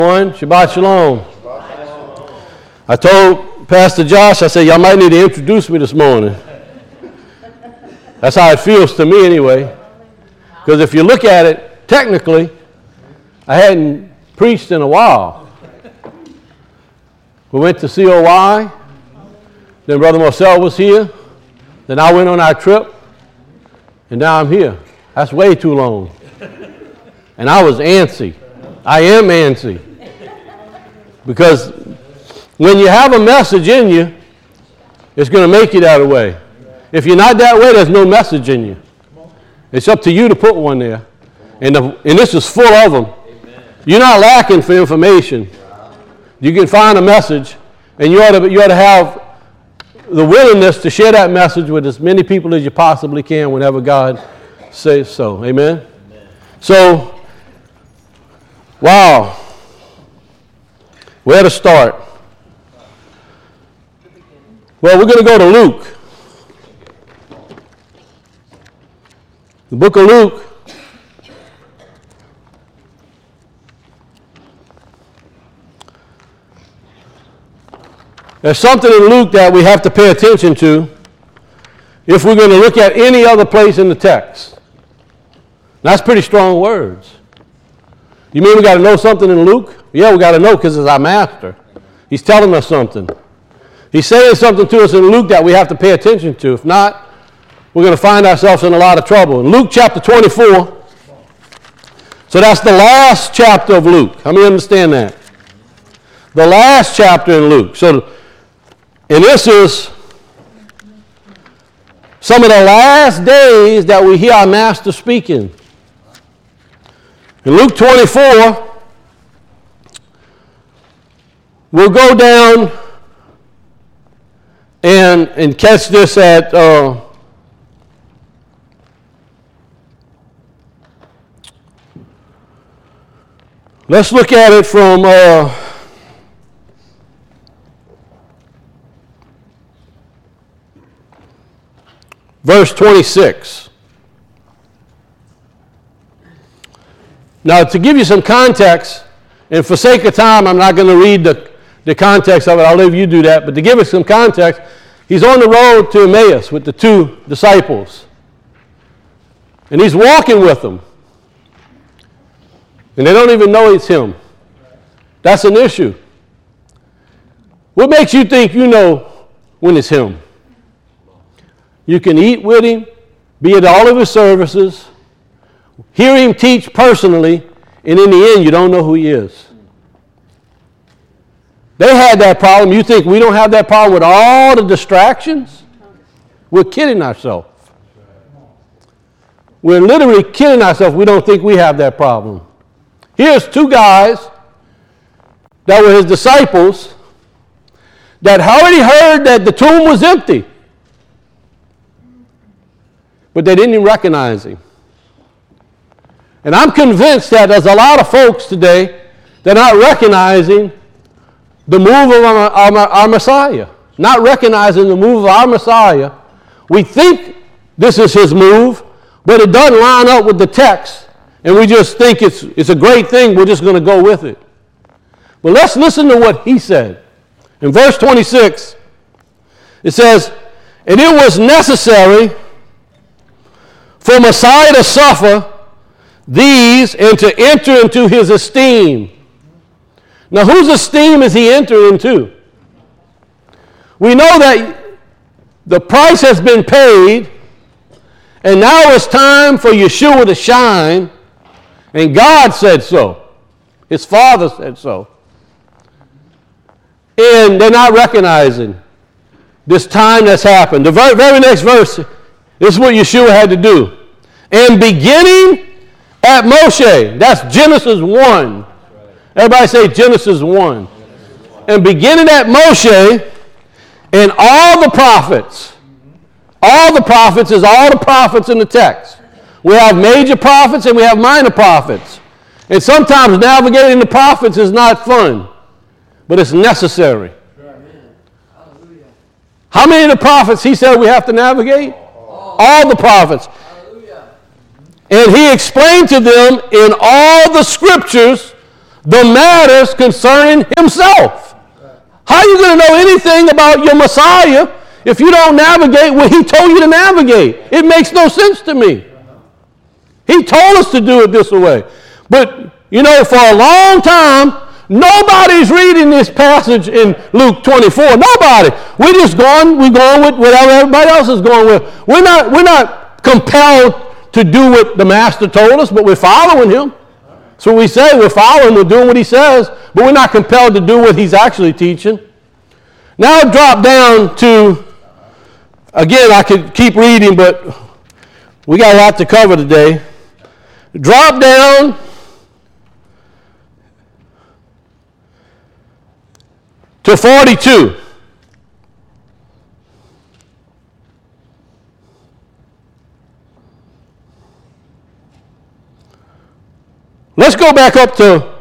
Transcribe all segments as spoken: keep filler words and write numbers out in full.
One, Shabbat Shalom. I told Pastor Josh, I said, y'all might need to introduce me this morning. That's how it feels to me anyway. Because if you look at it, technically, I hadn't preached in a while. We went to C O Y, then Brother Marcel was here, then I went on our trip, and now I'm here. That's way too long. And I was antsy. I am antsy. Because when you have a message in you, it's going to make you that way. If you're not that way, there's no message in you. It's up to you to put one there. And, the, and this is full of them. You're not lacking for information. You can find a message, and you ought to, you ought to have the willingness to share that message with as many people as you possibly can whenever God says so. Amen? Amen. So, wow. Where to start? Well, we're going to go to Luke. The book of Luke. There's something in Luke that we have to pay attention to if we're going to look at any other place in the text. That's pretty strong words. You mean we got to know something in Luke? Yeah, we got to know because it's our master. He's telling us something. He's saying something to us in Luke that we have to pay attention to. If not, we're going to find ourselves in a lot of trouble. In Luke chapter twenty-four, so that's the last chapter of Luke. How many understand that? The last chapter in Luke. So, and this is some of the last days that we hear our master speaking. In Luke twenty-four, we'll go down and, and catch this at uh, let's look at it from uh, verse twenty-six. Now, to give you some context, and for sake of time, I'm not going to read the, the context of it. I'll leave you do that. But to give us some context, he's on the road to Emmaus with the two disciples. And he's walking with them. And they don't even know it's him. That's an issue. What makes you think you know when it's him? You can eat with him, be at all of his services, hear him teach personally, and in the end, you don't know who he is. They had that problem. You think we don't have that problem with all the distractions? We're kidding ourselves. We're literally kidding ourselves. We don't think we have that problem. Here's two guys that were his disciples that already heard that the tomb was empty, but they didn't even recognize him. And I'm convinced that there's a lot of folks today that are not recognizing the move of our, our, our Messiah. Not recognizing the move of our Messiah. We think this is his move, but it doesn't line up with the text. And we just think it's, it's a great thing. We're just going to go with it. But let's listen to what he said. In verse twenty-six, it says, "And it was necessary for Messiah to suffer these and to enter into his esteem." Now, whose esteem is he entering into? We know that the price has been paid, and now it's time for Yeshua to shine, and God said so. His Father said so. And they're not recognizing this time that's happened. The very, very next verse, this is what Yeshua had to do. "And beginning at Moshe," that's Genesis one. Everybody say Genesis one. "And beginning at Moshe and all the prophets." All the prophets is all the prophets in the text. We have major prophets and we have minor prophets. And sometimes navigating the prophets is not fun, but it's necessary. How many of the prophets he said we have to navigate? All the prophets. And he explained to them in all the scriptures the matters concerning himself. How are you going to know anything about your Messiah if you don't navigate what he told you to navigate? It makes no sense to me. He told us to do it this way. But, you know, for a long time, nobody's reading this passage in Luke twenty-four. Nobody. We're just going, we're going with whatever everybody else is going with. We're not, we're not compelled to do what the Master told us, but we're following him. So we say we're following, we're doing what he says, but we're not compelled to do what he's actually teaching. Now drop down to, again, I could keep reading, but we got a lot to cover today. Drop down to forty-two. Let's go back up to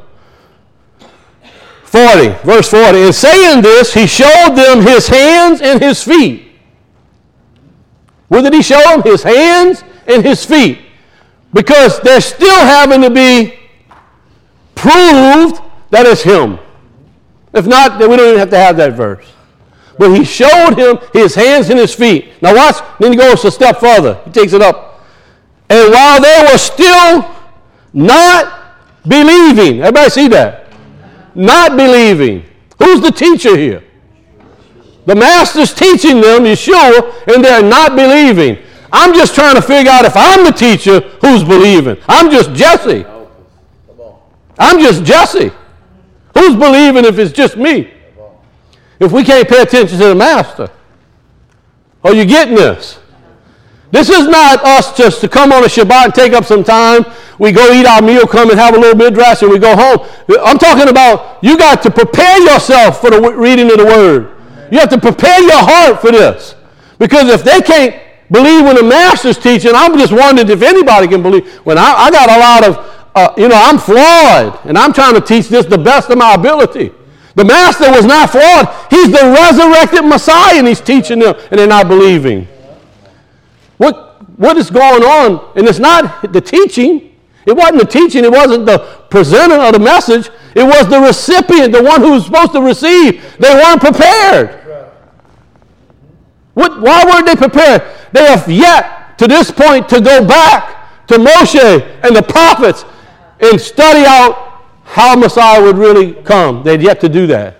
forty, verse forty. And saying this, he showed them his hands and his feet. What did he show them? His hands and his feet. Because they're still having to be proved that it's him. If not, then we don't even have to have that verse. But he showed him his hands and his feet. Now watch, then he goes a step further. He takes it up. And while they were still not believing, everybody see that? Not believing. Who's the teacher here? The Master's teaching them, Yeshua, and they're not believing. I'm just trying to figure out if I'm the teacher, who's believing. I'm just Jesse. I'm just Jesse. Who's believing if it's just me? If we can't pay attention to the Master. Are you getting this? This is not us just to come on a Shabbat and take up some time. We go eat our meal, come and have a little bit of rest, and we go home. I'm talking about you got to prepare yourself for the reading of the Word. You have to prepare your heart for this. Because if they can't believe when the Master's teaching, I'm just wondering if anybody can believe. When I, I got a lot of, uh, you know, I'm flawed, and I'm trying to teach this the best of my ability. The Master was not flawed. He's the resurrected Messiah, and he's teaching them, and they're not believing. What, what is going on? And it's not the teaching. It wasn't the teaching. It wasn't the presenter of the message. It was the recipient, the one who was supposed to receive. They weren't prepared. What, why weren't they prepared? They have yet, to this point, to go back to Moshe and the prophets and study out how Messiah would really come. They'd yet to do that.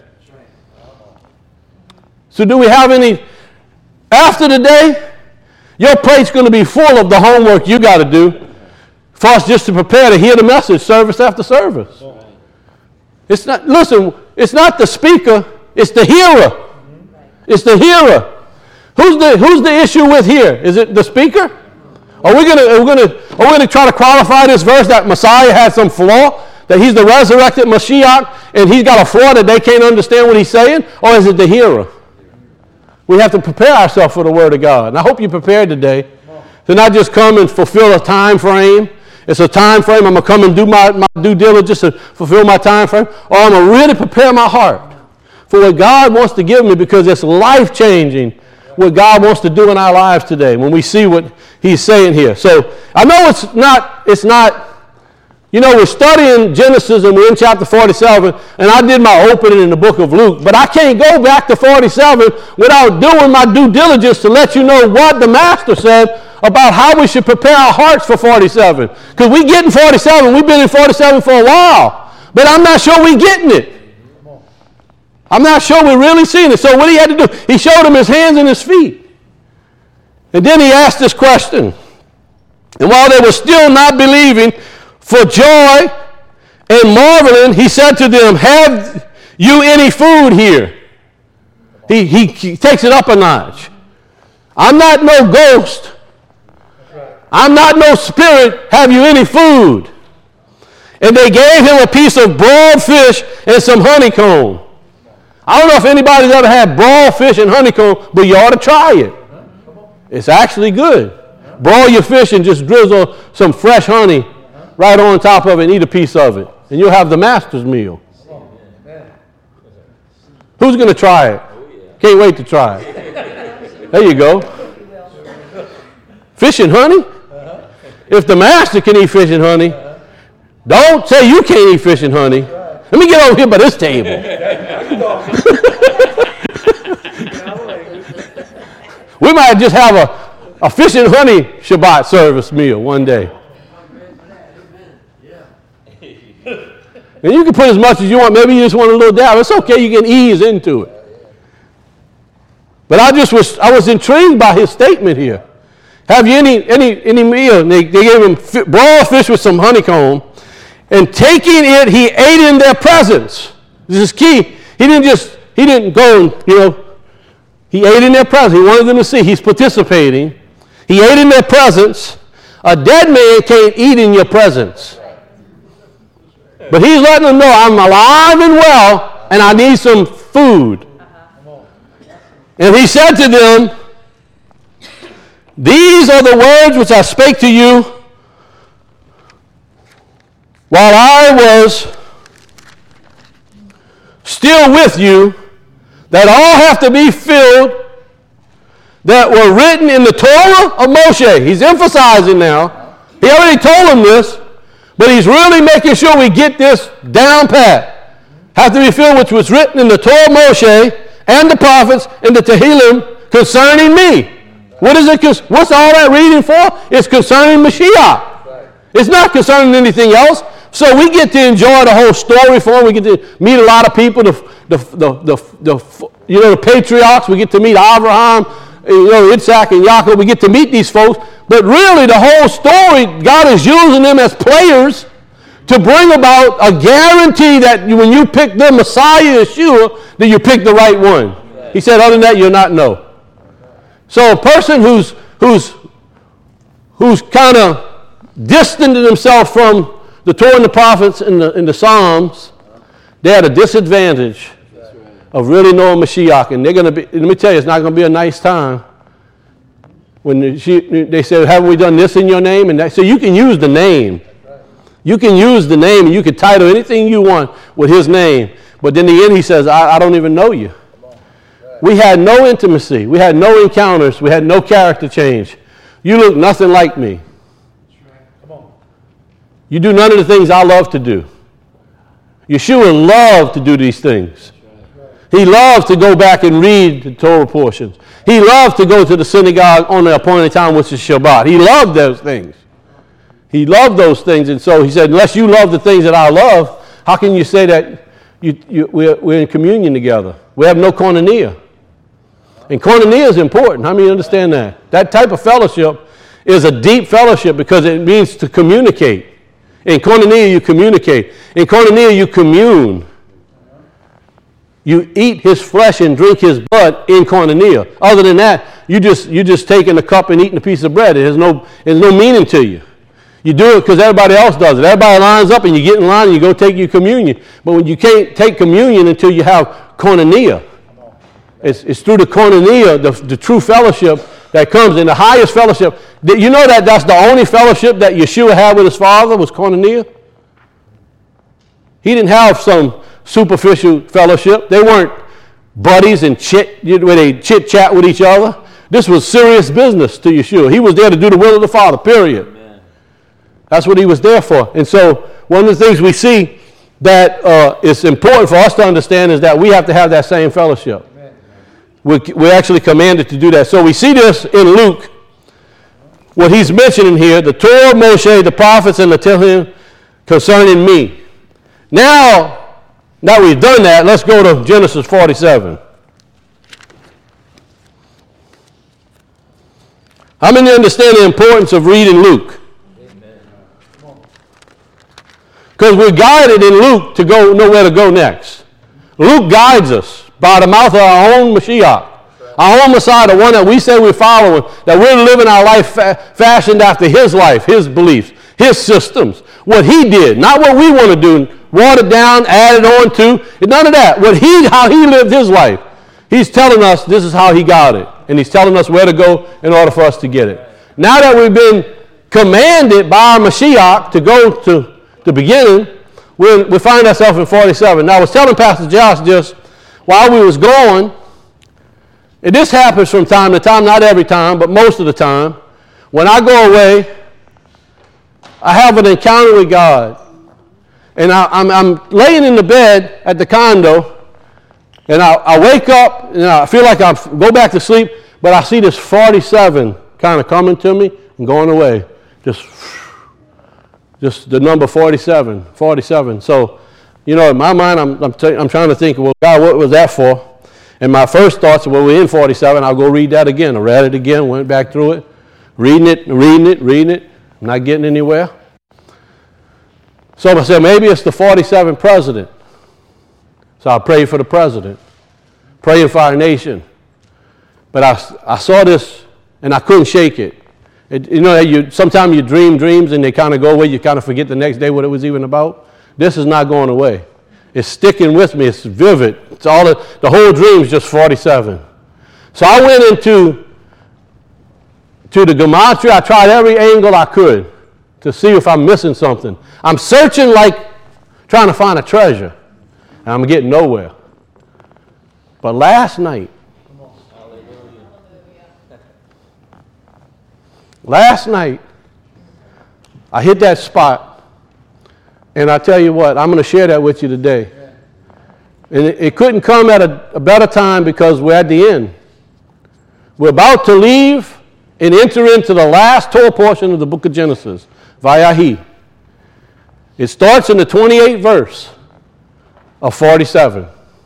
So do we have any, after today, your plate's going to be full of the homework you got to do for us just to prepare to hear the message service after service. It's not, listen, it's not the speaker, it's the hearer. It's the hearer. Who's the who's the issue with here? Is it the speaker? Are we gonna are we gonna are we gonna try to qualify this verse that Messiah had some flaw, that he's the resurrected Mashiach and he's got a flaw that they can't understand what he's saying, or is it the hearer? We have to prepare ourselves for the Word of God, and I hope you're prepared today to not just come and fulfill a time frame. It's a time frame. I'm gonna come and do my, my due diligence to fulfill my time frame, or I'm gonna really prepare my heart for what God wants to give me, because it's life changing. What God wants to do in our lives today when we see what he's saying here. So I know it's not, it's not, you know, we're studying Genesis and we're in chapter forty-seven, and I did my opening in the book of Luke, but I can't go back to forty-seven without doing my due diligence to let you know what the Master said about how we should prepare our hearts for forty-seven. Because we get in forty-seven, we've been in forty-seven for a while, but I'm not sure we're getting it. I'm not sure we're really seeing it. So what he had to do, he showed him his hands and his feet. And then he asked this question. And while they were still not believing, for joy and marveling, he said to them, have you any food here? He, he, he takes it up a notch. I'm not no ghost. I'm not no spirit. Have you any food? And they gave him a piece of broiled fish and some honeycomb. I don't know if anybody's ever had broiled fish and honeycomb, but you ought to try it. It's actually good. Broil your fish and just drizzle some fresh honey right on top of it and eat a piece of it. And you'll have the Master's meal. Who's going to try it? Can't wait to try it. There you go. Fish and honey? If the Master can eat fish and honey, don't say you can't eat fish and honey. Let me get over here by this table. We might just have a, a fish and honey Shabbat service meal one day. And you can put as much as you want. Maybe you just want a little dab. It's okay. You can ease into it. But I just was I was intrigued by his statement here. Have you any any any meal? And they, they gave him fi- broiled fish with some honeycomb, and taking it, he ate in their presence. This is key. He didn't just he didn't go and you know. He ate in their presence. He wanted them to see he's participating. He ate in their presence. A dead man can't eat in your presence. But he's letting them know I'm alive and well, and I need some food. And he said to them, these are the words which I spake to you while I was still with you, that all have to be filled that were written in the Torah of Moshe. He's emphasizing now. He already told them this, but he's really making sure we get this down pat. Have to be filled which was written in the Torah of Moshe and the prophets and the Tehillim concerning me. What is it? What's all that reading for? It's concerning Mashiach. It's not concerning anything else. So we get to enjoy the whole story for him. We get to meet a lot of people, the, the, the, the, the, you know, the patriarchs. We get to meet Abraham, you know, Isaac and Yaakov. We get to meet these folks. But really the whole story, God is using them as players to bring about a guarantee that when you pick the Messiah, Yeshua, that you pick the right one. He said, other than that, you'll not know. So a person who's who's who's kind of distancing himself from the Torah and the prophets and the, and the Psalms, they're at a disadvantage of really knowing Mashiach. And they're going to be, let me tell you, it's not going to be a nice time when the, they say, haven't we done this in your name? And that, so you can use the name. You can use the name and you can title anything you want with his name. But in the end, he says, I, I don't even know you. We had no intimacy. We had no encounters. We had no character change. You look nothing like me. You do none of the things I love to do. Yeshua loved to do these things. He loved to go back and read the Torah portions. He loved to go to the synagogue on the appointed time, which is Shabbat. He loved those things. He loved those things. And so he said, unless you love the things that I love, how can you say that you, you, we're, we're in communion together? We have no koinonia. And koinonia is important. How many understand that? That type of fellowship is a deep fellowship because it means to communicate. In koinonia, you communicate. In koinonia, you commune. You eat his flesh and drink his blood in koinonia. Other than that, you just you just taking a cup and eating a piece of bread. It has no, it has no meaning to you. You do it because everybody else does it. Everybody lines up and you get in line and you go take your communion. But when you can't take communion until you have koinonia. It's, it's through the koinonia, the, the true fellowship that comes in the highest fellowship. You know that that's the only fellowship that Yeshua had with his Father was koinonia? He didn't have some superficial fellowship. They weren't buddies and chit, where they chit-chat with each other. This was serious business to Yeshua. He was there to do the will of the Father, period. Amen. That's what he was there for. And so one of the things we see that uh, is important for us to understand is that we have to have that same fellowship. We're, we're actually commanded to do that. So we see this in Luke, what he's mentioning here, the Torah, Moshe, the prophets, and the Tehillim concerning me. Now, now we've done that, let's go to Genesis forty-seven. How many understand the importance of reading Luke? Because we're guided in Luke to go know where to go next. Luke guides us by the mouth of our own Mashiach, our own Messiah, the one that we say we're following, that we're living our life fa- fashioned after his life, his beliefs, his systems, what he did, not what we want to do, watered down, added on to, none of that. What he, how he lived his life. He's telling us this is how he got it, and he's telling us where to go in order for us to get it. Now that we've been commanded by our Mashiach to go to the beginning, we we find ourselves in forty-seven. Now I was telling Pastor Josh just while we was going, and this happens from time to time, not every time, but most of the time. When I go away, I have an encounter with God. And I, I'm, I'm laying in the bed at the condo, and I, I wake up, and I feel like I go back to sleep, but I see this forty-seven kind of coming to me and going away. Just, just the number forty-seven, forty-seven. So, you know, in my mind, I'm, I'm, t- I'm trying to think, well, God, what was that for? And my first thoughts were, well, we're in forty-seven, I'll go read that again. I read it again, went back through it, reading it, reading it, reading it, not getting anywhere. So I said, maybe it's the forty-seventh president. So I prayed for the president, praying for our nation. But I, I saw this, and I couldn't shake it. it you know, you, sometimes you dream dreams, and they kind of go away. You kind of forget the next day what it was even about. This is not going away. It's sticking with me. It's vivid. It's all the, the whole dream is just forty-seven. So I went into to the gematria. I tried every angle I could to see if I'm missing something. I'm searching like trying to find a treasure, and I'm getting nowhere. But last night, last night, I hit that spot, and I tell you what, I'm going to share that with you today. And it, it couldn't come at a, a better time because we're at the end. We're about to leave and enter into the last Torah portion of the book of Genesis, Vayahi. It starts in the twenty-eighth verse of forty-seven.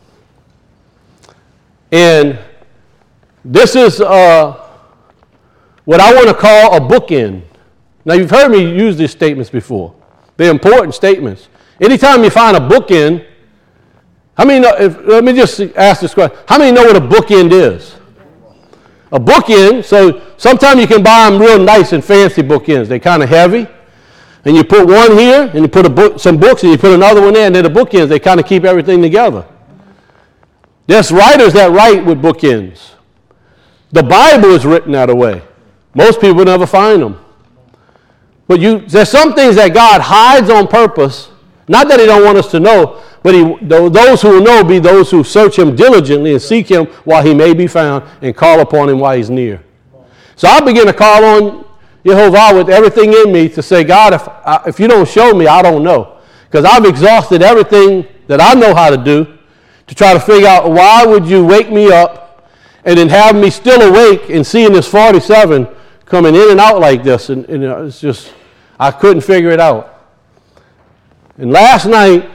And this is uh, what I want to call a bookend. Now, you've heard me use these statements before. They're important statements. Anytime you find a bookend, how many know, if, let me just ask this question. How many know what a bookend is? A bookend, so sometimes you can buy them real nice and fancy bookends. They're kind of heavy. And you put one here, and you put a book, some books, and you put another one there, and then the bookends, they kind of keep everything together. There's writers that write with bookends. The Bible is written that way. Most people never find them. But you, there's some things that God hides on purpose, not that he don't want us to know, but he, those who will know be those who search him diligently and seek him while he may be found and call upon him while he's near. So I begin to call on Yehovah with everything in me to say, God, if, I, if you don't show me, I don't know. Because I've exhausted everything that I know how to do to try to figure out why would you wake me up and then have me still awake and seeing this forty-seven coming in and out like this. And, and it's just, I couldn't figure it out. And last night,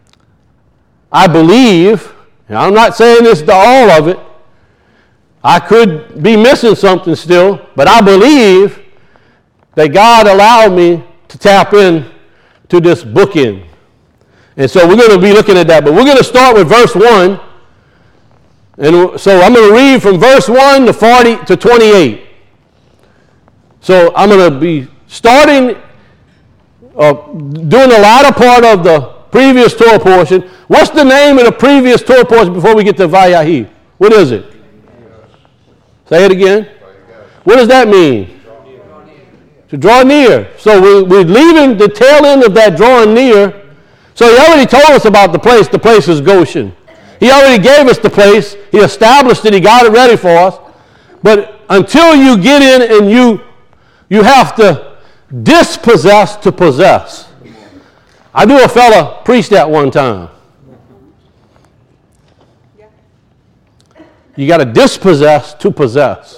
I believe, and I'm not saying this to all of it, I could be missing something still, but I believe that God allowed me to tap in to this bookend. And so we're going to be looking at that. But we're going to start with verse one. And so I'm going to read from verse one to forty to twenty-eight. So I'm going to be starting, uh, doing the latter part of the previous Torah portion. What's the name of the previous Torah portion before we get to Vayahi? What is it? Say it again. What does that mean? To draw near. So we're, we're leaving the tail end of that drawing near. So he already told us about the place. The place is Goshen. He already gave us the place. He established it. He got it ready for us. But until you get in and you, you have to dispossess to possess. I knew a fella preach that one time. You got to dispossess to possess.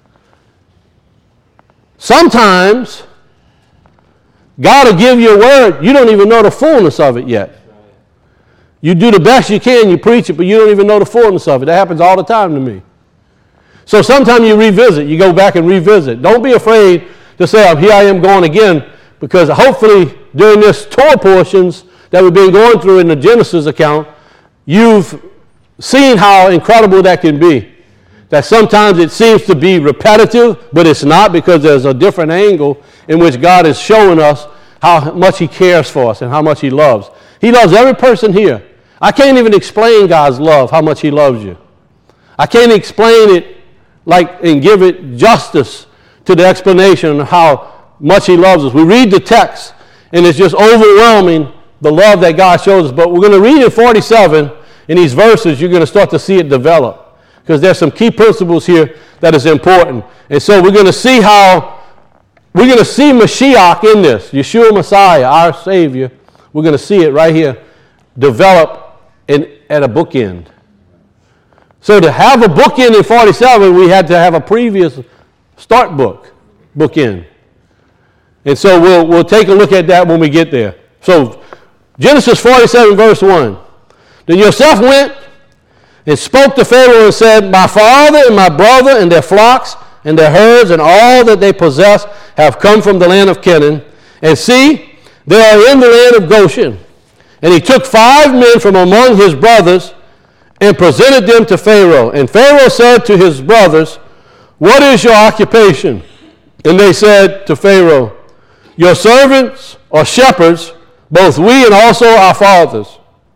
Sometimes God will give you a word, you don't even know the fullness of it yet. You do the best you can, you preach it, but you don't even know the fullness of it. That happens all the time to me. So sometimes you revisit, you go back and revisit. Don't be afraid to say, oh, here I am going again, because hopefully during this Torah portions that we've been going through in the Genesis account, you've seen how incredible that can be. That sometimes it seems to be repetitive, but it's not, because there's a different angle in which God is showing us how much he cares for us and how much he loves. He loves every person here. I can't even explain God's love, how much he loves you. I can't explain it like and give it justice to the explanation of how much he loves us. We read the text, and it's just overwhelming, the love that God shows us. But we're going to read in forty-seven, in these verses, you're going to start to see it develop. Because there's some key principles here that is important. And so we're going to see how, we're going to see Mashiach in this, Yeshua Messiah, our Savior, we're going to see it right here develop in, at a bookend. So to have a bookend in forty-seven, we had to have a previous start book, bookend. And so we'll, we'll take a look at that when we get there. So Genesis forty-seven, verse one. Then Joseph went and spoke to Pharaoh and said, my father and my brother and their flocks and their herds and all that they possess have come from the land of Canaan. And see, they are in the land of Goshen. And he took five men from among his brothers and presented them to Pharaoh. And Pharaoh said to his brothers, what is your occupation? And they said to Pharaoh, your servants are shepherds, both we and also our fathers.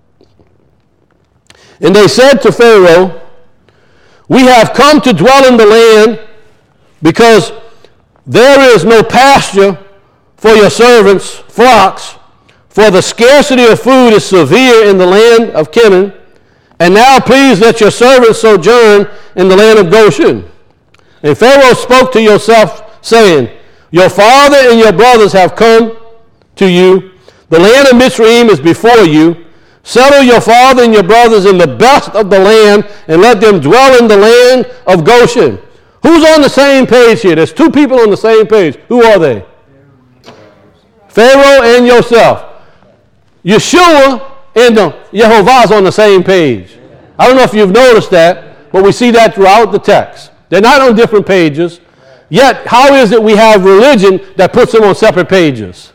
And they said to Pharaoh, we have come to dwell in the land because there is no pasture for your servants' flocks, for the scarcity of food is severe in the land of Canaan. And now please let your servants sojourn in the land of Goshen. And Pharaoh spoke to Joseph, saying, your father and your brothers have come to you. The land of Mitzrayim is before you. Settle your father and your brothers in the best of the land, and let them dwell in the land of Goshen. Who's on the same page here? There's two people on the same page. Who are they? Pharaoh and Joseph. Yeshua and Yehovah is on the same page. I don't know if you've noticed that, but we see that throughout the text. They're not on different pages. Yet, how is it we have religion that puts them on separate pages?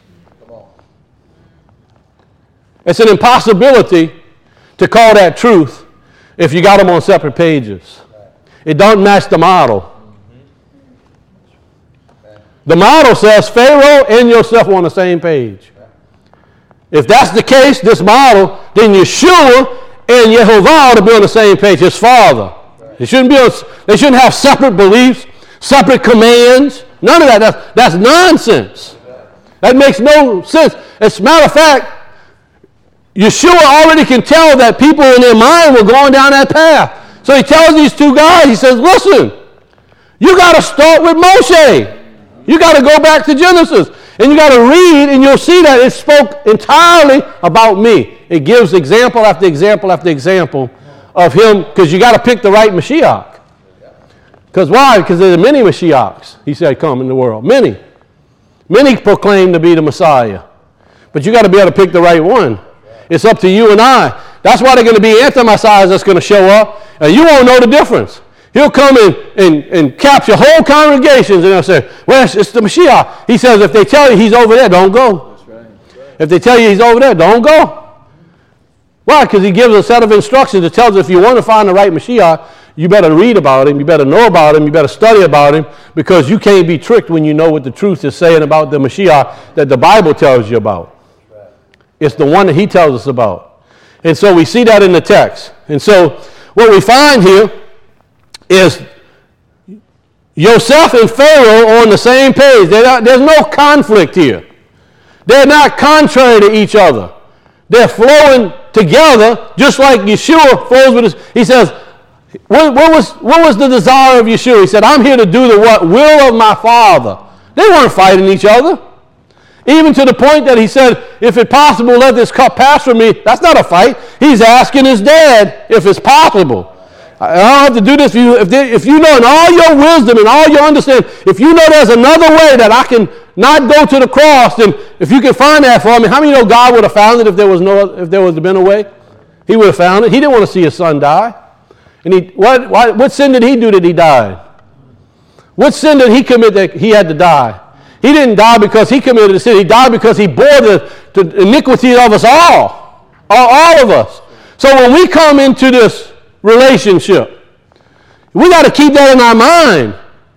It's an impossibility to call that truth if you got them on separate pages. It don't match the model. The model says Pharaoh and Joseph are on the same page. If that's the case, this model, then Yeshua and Yehovah ought to be on the same page, his father. They shouldn't be on, they shouldn't have separate beliefs, separate commands. None of that. That's, that's nonsense. That makes no sense. As a matter of fact, Yeshua already can tell that people in their mind were going down that path. So he tells these two guys, he says, listen, you got to start with Moshe. You got to go back to Genesis. And you got to read, and you'll see that it spoke entirely about me. It gives example after example after example of him, because you got to pick the right Mashiach. Because why? Because there are many Mashiachs, he said, come in the world. Many. Many proclaim to be the Messiah. But you got to be able to pick the right one. It's up to you and I. That's why they're going to be anti-Messiahs that's going to show up, and you won't know the difference. He'll come in and, and capture whole congregations, and they'll say, well, it's, it's the Mashiach. He says, if they tell you he's over there, don't go. That's right. That's right. If they tell you he's over there, don't go. Why? Because he gives a set of instructions that tells us if you want to find the right Mashiach, you better read about him, you better know about him, you better study about him, because you can't be tricked when you know what the truth is saying about the Mashiach that the Bible tells you about. It's the one that he tells us about. And so we see that in the text. And so what we find here is Joseph and Pharaoh are on the same page. Not, there's no conflict here. They're not contrary to each other. They're flowing together just like Yeshua flows with us. He says, what, what, was, what was the desire of Yeshua? He said, I'm here to do the what? Will of my Father. They weren't fighting each other. Even to the point that he said, if it's possible, let this cup pass from me. That's not a fight. He's asking his dad if it's possible. I don't have to do this for you. If, they, if you know in all your wisdom and all your understanding, if you know there's another way that I can not go to the cross, then if you can find that for me, how many know God would have found it if there was no, if there was been a way? He would have found it. He didn't want to see his son die. And he, what, what, what sin did he do that he died? What sin did he commit that he had to die? He didn't die because he committed a sin. He died because he bore the, the iniquity of us all, all, all of us. So when we come into this relationship, we got to keep that in our mind.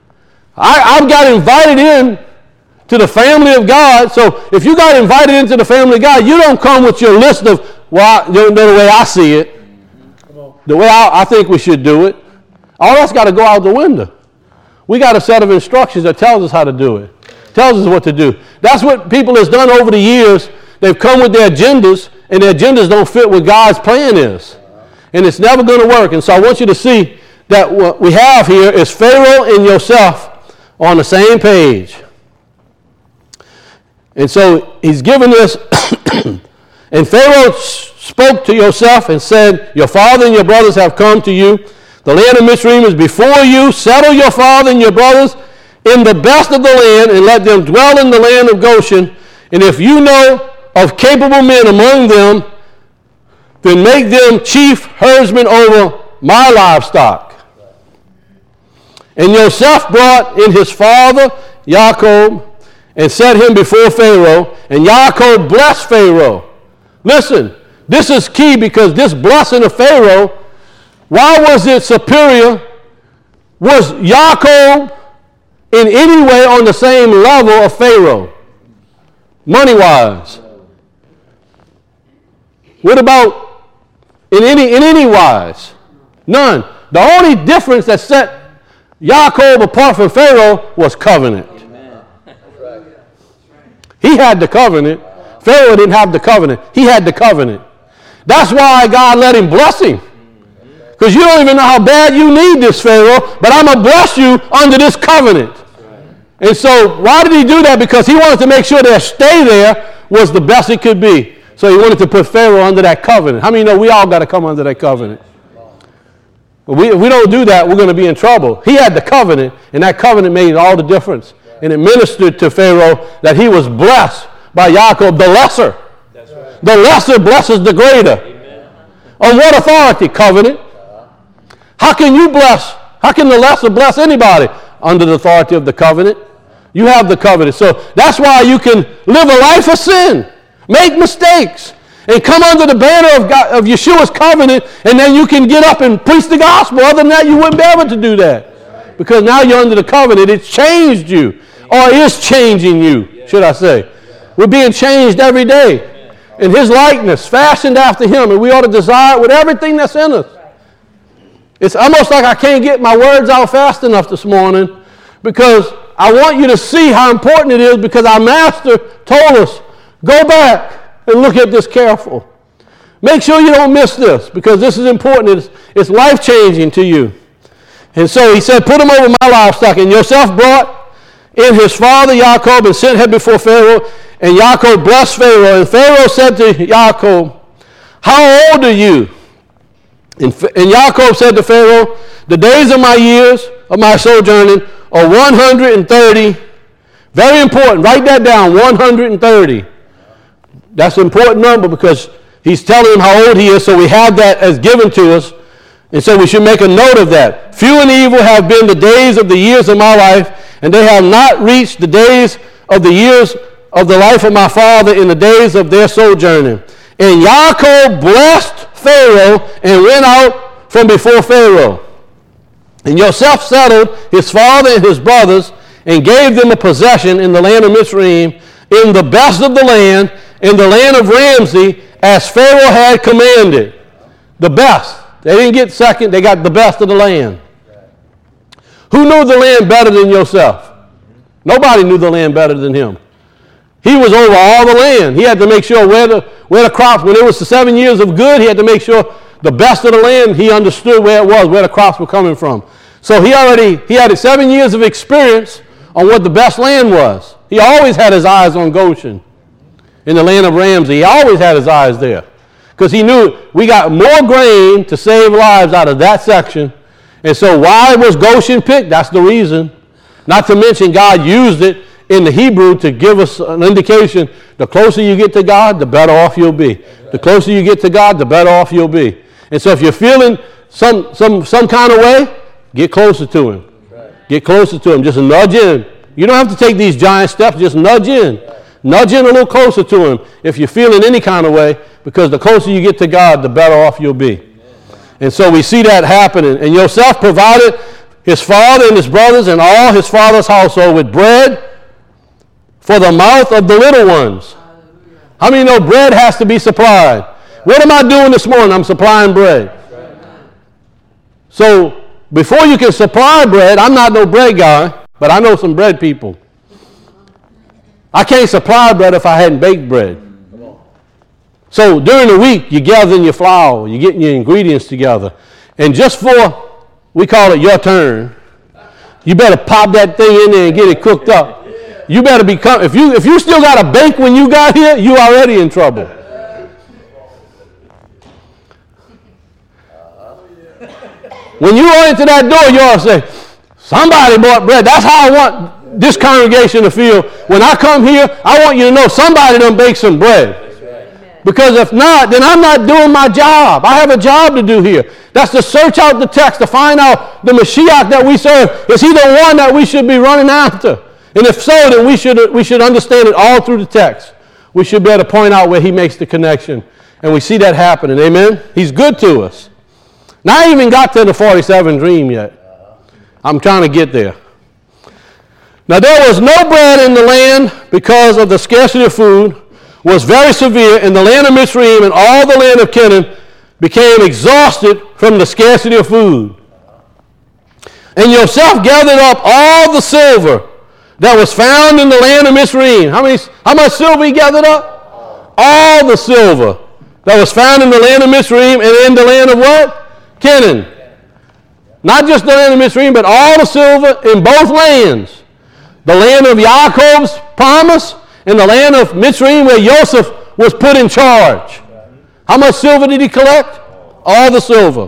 I, I've got invited in to the family of God. So if you got invited into the family of God, you don't come with your list of, well, the, the way I see it, the way I, I think we should do it. All that's got to go out the window. We got a set of instructions that tells us how to do it. Tells us what to do. That's what people has done over the years. They've come with their agendas, and their agendas don't fit what God's plan is. And it's never going to work. And so I want you to see that what we have here is Pharaoh and Joseph on the same page. And so he's given this And Pharaoh spoke to Joseph and said, your father and your brothers have come to you. The land of Mitzrayim is before you. Settle your father and your brothers in the best of the land, and let them dwell in the land of Goshen. And if you know of capable men among them, then make them chief herdsmen over my livestock. And Joseph brought in his father Yaakov and set him before Pharaoh, and Yaakov blessed Pharaoh. Listen, this is key, because this blessing of Pharaoh, why was it superior? Was Yaakov in any way on the same level of Pharaoh, money-wise? What about in any in any wise? None. The only difference that set Yaakov apart from Pharaoh was covenant. He had the covenant. Pharaoh didn't have the covenant. He had the covenant. That's why God let him bless him. Because you don't even know how bad you need this, Pharaoh, but I'm going to bless you under this covenant. And so why did he do that? Because he wanted to make sure their stay there was the best it could be. So he wanted to put Pharaoh under that covenant. How many know we all got to come under that covenant? We, if we don't do that, we're going to be in trouble. He had the covenant, and that covenant made all the difference. And it ministered to Pharaoh that he was blessed by Yaakov, the lesser. That's right. The lesser blesses the greater. Amen. On what authority? Covenant. How can you bless? How can the lesser bless anybody? Under the authority of the covenant. You have the covenant. So that's why you can live a life of sin, make mistakes, and come under the banner of, God, of Yeshua's covenant, and then you can get up and preach the gospel. Other than that, you wouldn't be able to do that. Because now you're under the covenant. It's changed you, or is changing you, should I say. We're being changed every day in his likeness, fashioned after him, and we ought to desire it with everything that's in us. It's almost like I can't get my words out fast enough this morning, because I want you to see how important it is, because our master told us, go back and look at this careful. Make sure you don't miss this, because this is important. It's, it's life-changing to you. And so he said, put him over my livestock. And Joseph brought in his father Yaakov and sent him before Pharaoh. And Yaakov blessed Pharaoh. And Pharaoh said to Yaakov, how old are you? And, and Yaakov said to Pharaoh, the days of my years of my sojourning are one hundred thirty. Very important. Write that down, one hundred thirty. That's an important number, because he's telling him how old he is, so we have that as given to us. And so we should make a note of that. Few and evil have been the days of the years of my life, and they have not reached the days of the years of the life of my father in the days of their sojourning. And Yaakov blessed Pharaoh and went out from before Pharaoh. And Joseph settled his father and his brothers and gave them a possession in the land of Mitzrayim, in the best of the land, in the land of Ramsey, as Pharaoh had commanded. The best. They didn't get second, they got the best of the land. Who knew the land better than Joseph? Nobody knew the land better than him. He was over all the land. He had to make sure where the, where the crops, when it was the seven years of good, he had to make sure the best of the land, he understood where it was, where the crops were coming from. So he already, he had seven years of experience on what the best land was. He always had his eyes on Goshen in the land of Ramsey. He always had his eyes there, because he knew we got more grain to save lives out of that section. And so why was Goshen picked? That's the reason. Not to mention God used it in the Hebrew to give us an indication. The closer you get to God, the better off you'll be. The closer you get to God, the better off you'll be. And so if you're feeling some some some kind of way, get closer to him. Get closer to him. Just nudge in. You don't have to take these giant steps. Just nudge in. Nudge in a little closer to him if you're feeling any kind of way, because the closer you get to God, the better off you'll be. And so we see that happening. And Joseph provided his father and his brothers and all his father's household with bread for the mouth of the little ones. How many know bread has to be supplied? What am I doing this morning? I'm supplying bread. So before you can supply bread, I'm not no bread guy, but I know some bread people. I can't supply bread if I hadn't baked bread. So during the week, you're gathering your flour, you're getting your ingredients together. And just for, we call it your turn, you better pop that thing in there and get it cooked up. You better become, if you if you still got to bake when you got here, you already in trouble. When you go into that door, you ought to say, somebody bought bread. That's how I want this congregation to feel. When I come here, I want you to know somebody done baked some bread. Because if not, then I'm not doing my job. I have a job to do here. That's to search out the text to find out the Mashiach that we serve. Is he the one that we should be running after? And if so, then we should, we should understand it all through the text. We should be able to point out where he makes the connection. And we see that happening. Amen? He's good to us. Now, I even got to the forty-seven dream yet. I'm trying to get there. Now, there was no bread in the land because of the scarcity of food was very severe, and the land of Mitzrayim and all the land of Canaan became exhausted from the scarcity of food. And Yosef gathered up all the silver that was found in the land of Mitzrayim. How many? How much silver he gathered up? All the silver that was found in the land of Mitzrayim and in the land of what? Canaan. Not just the land of Mitzrayim, but all the silver in both lands. The land of Yaakov's promise and the land of Mitzrayim where Joseph was put in charge. How much silver did he collect? All the silver.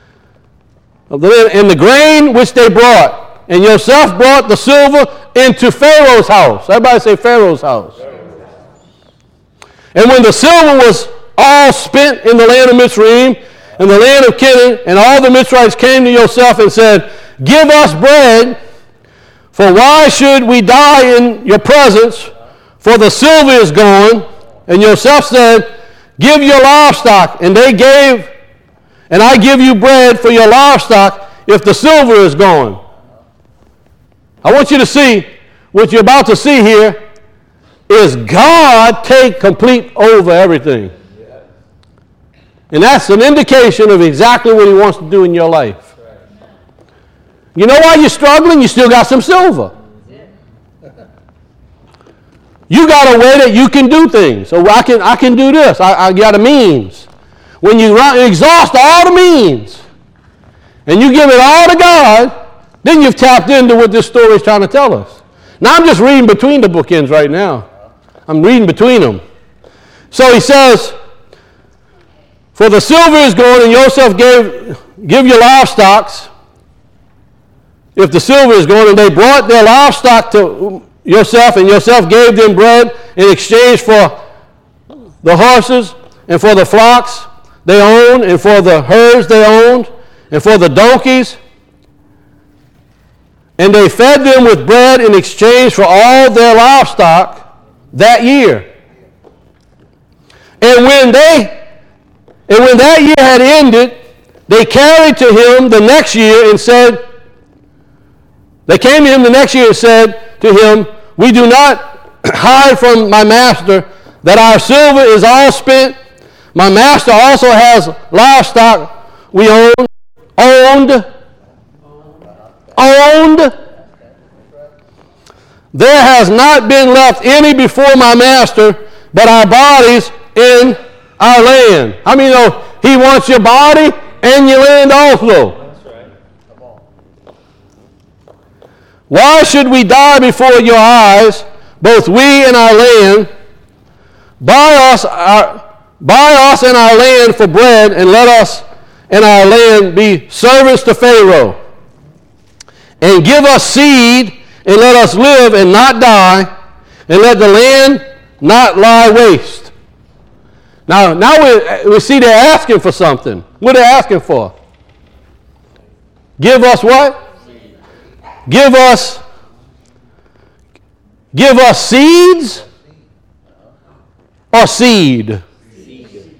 And the grain which they brought. And Joseph brought the silver into Pharaoh's house. Everybody say Pharaoh's house. And when the silver was all spent in the land of Mitzrayim and the land of Canaan, and all the Mitzrites came to Joseph and said, give us bread, for why should we die in your presence? For the silver is gone. And Joseph said, give your livestock. And they gave, and I give you bread for your livestock if the silver is gone. I want you to see, what you're about to see here is God take complete over everything. And that's an indication of exactly what he wants to do in your life. You know why you're struggling? You still got some silver. You got a way that you can do things. So I can I can do this. I, I got a means. When you exhaust all the means and you give it all to God, then you've tapped into what this story is trying to tell us. Now I'm just reading between the bookends right now. I'm reading between them. So he says, for the silver is gone, and Joseph gave, give your livestock if the silver is gone, and they brought their livestock to Joseph, and Joseph gave them bread in exchange for the horses and for the flocks they owned, and for the herds they owned, and for the donkeys. And they fed them with bread in exchange for all their livestock that year. And when they and when that year had ended, they carried to him the next year and said, they came to him the next year and said to him, we do not hide from my master that our silver is all spent. My master also has livestock we own, owned, owned. There has not been left any before my master, but our bodies in our land. How many know he wants your body and your land also? That's right. Come on. Why should we die before your eyes, both we and our land? Buy us, our, buy us and our land for bread, and let us and our land be servants to Pharaoh. And give us seed, and let us live and not die, and let the land not lie waste. Now, now we, we see they're asking for something. What are they asking for? Give us what? Seed. Give us, give us seeds or seed? Seed.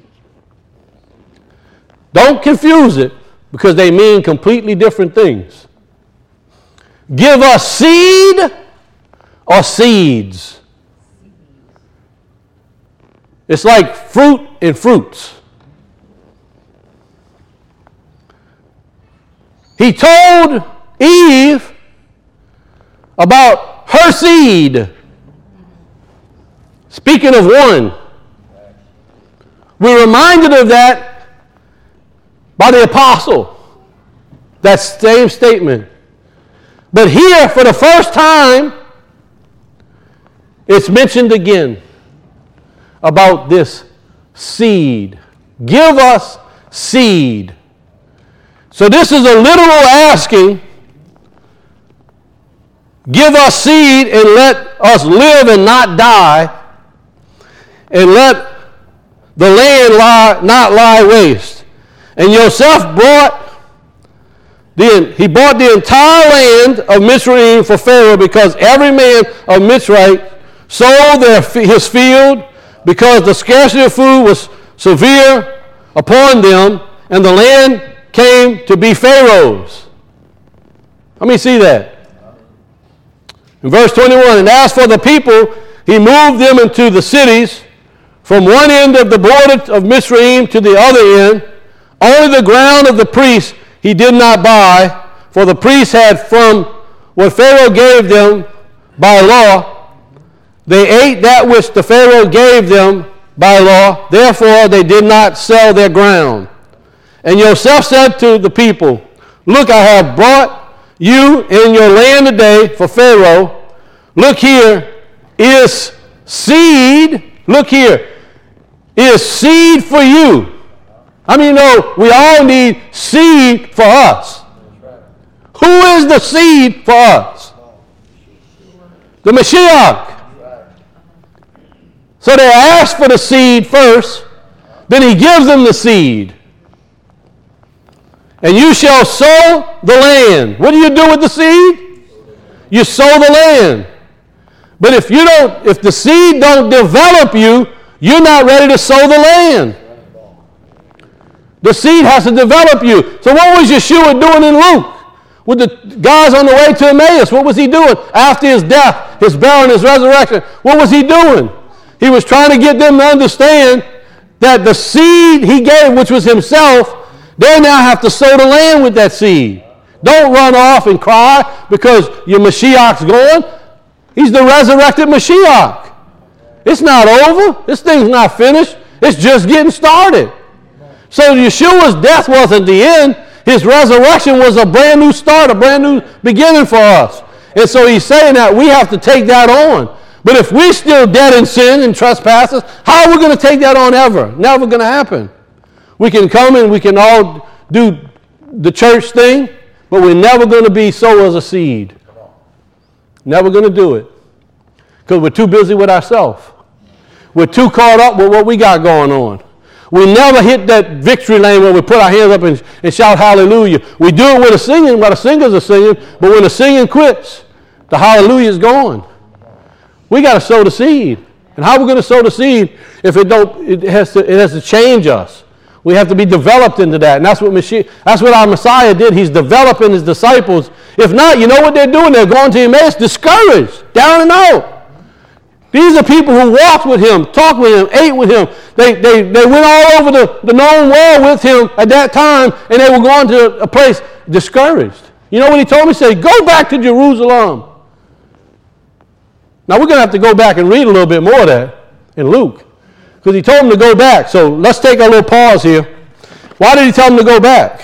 Don't confuse it, because they mean completely different things. Give us seed or seeds? It's like fruit and fruits. He told Eve about her seed. Speaking of one, we're reminded of that by the apostle. That same statement. But here, for the first time, it's mentioned again about this seed. Give us seed. So this is a literal asking, give us seed and let us live and not die, and let the land lie, not lie waste. And Joseph brought the, he bought the entire land of Mitzrayim for Pharaoh, because every man of Mitzrayim sold their, his field, because the scarcity of food was severe upon them, and the land came to be Pharaoh's. Let me see that. In verse twenty-one, and as for the people, he moved them into the cities, from one end of the border of Mitzrayim to the other end. Only the ground of the priests he did not buy, for the priests had from what Pharaoh gave them by law. They ate that which the Pharaoh gave them by law, therefore they did not sell their ground. And Joseph said to the people, look, I have brought you in your land today for Pharaoh. Look here is seed. Look here is seed for you. I mean, you know, we all need seed for us. Who is the seed for us? The Mashiach. So they ask for the seed first, then he gives them the seed. And you shall sow the land. What do you do with the seed? You sow the land. But if you don't, if the seed don't develop you, you're not ready to sow the land. The seed has to develop you. So what was Yeshua doing in Luke? With the guys on the way to Emmaus, what was he doing? After his death, his burial, and his resurrection, what was he doing? He was trying to get them to understand that the seed he gave, which was himself, they now have to sow the land with that seed. Don't run off and cry because your Mashiach's gone. He's the resurrected Mashiach. It's not over. This thing's not finished. It's just getting started. So Yeshua's death wasn't the end. His resurrection was a brand new start, a brand new beginning for us. And so he's saying that we have to take that on. But if we're still dead in sin and trespasses, how are we going to take that on ever? Never going to happen. We can come and we can all do the church thing, but we're never going to be sowers of seed. Never going to do it. Because we're too busy with ourselves. We're too caught up with what we got going on. We never hit that victory lane where we put our hands up and, and shout hallelujah. We do it with the singing, while the singers are singing, but when the singing quits, the hallelujah is gone. We got to sow the seed. And how are we going to sow the seed if it don't? It has to. It has to change us. We have to be developed into that, and that's what Mashiach, that's what our Messiah did. He's developing his disciples. If not, you know what they're doing? They're going to Emmaus discouraged, down and out. These are people who walked with him, talked with him, ate with him. They, they, they went all over the, the known world with him at that time, and they were going to a place discouraged. You know what he told me? He said, go back to Jerusalem. Now, we're going to have to go back and read a little bit more of that in Luke, because he told them to go back. So let's take a little pause here. Why did he tell them to go back?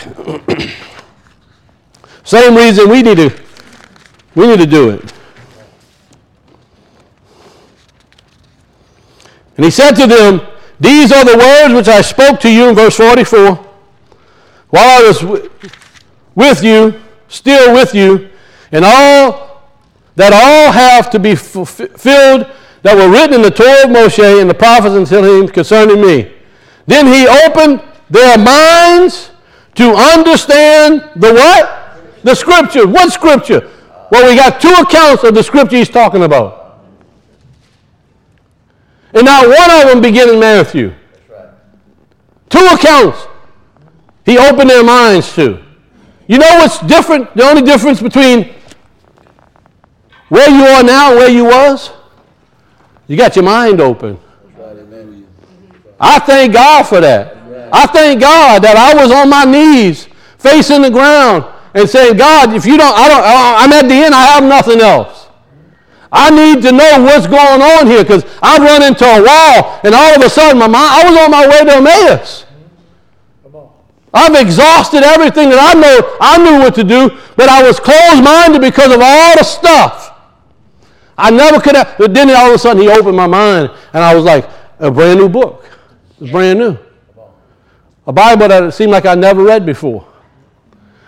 Same reason we need to, we need to do it. And he said to them, these are the words which I spoke to you in verse forty-four. While I was w- with you, still with you, and all that all have to be fulfilled that were written in the Torah of Moshe and the prophets until him concerning me. Then he opened their minds to understand the what? The scripture. What scripture? Well, we got two accounts of the scripture he's talking about. And not one of them begin in Matthew. That's right. Two accounts he opened their minds to. You know what's different? The only difference between where you are now and where you was? You got your mind open. That's right. I thank God for that. Right. I thank God that I was on my knees, facing the ground, and saying, God, if you don't, I don't, I'm at the end, I have nothing else. I need to know what's going on here, because I run into a wall, and all of a sudden, my mind, I was on my way to Emmaus. I've exhausted everything that I know. I knew what to do, but I was closed-minded because of all the stuff. I never could have. But then all of a sudden, he opened my mind, and I was like, a brand new book. It was brand new. A Bible that it seemed like I never read before.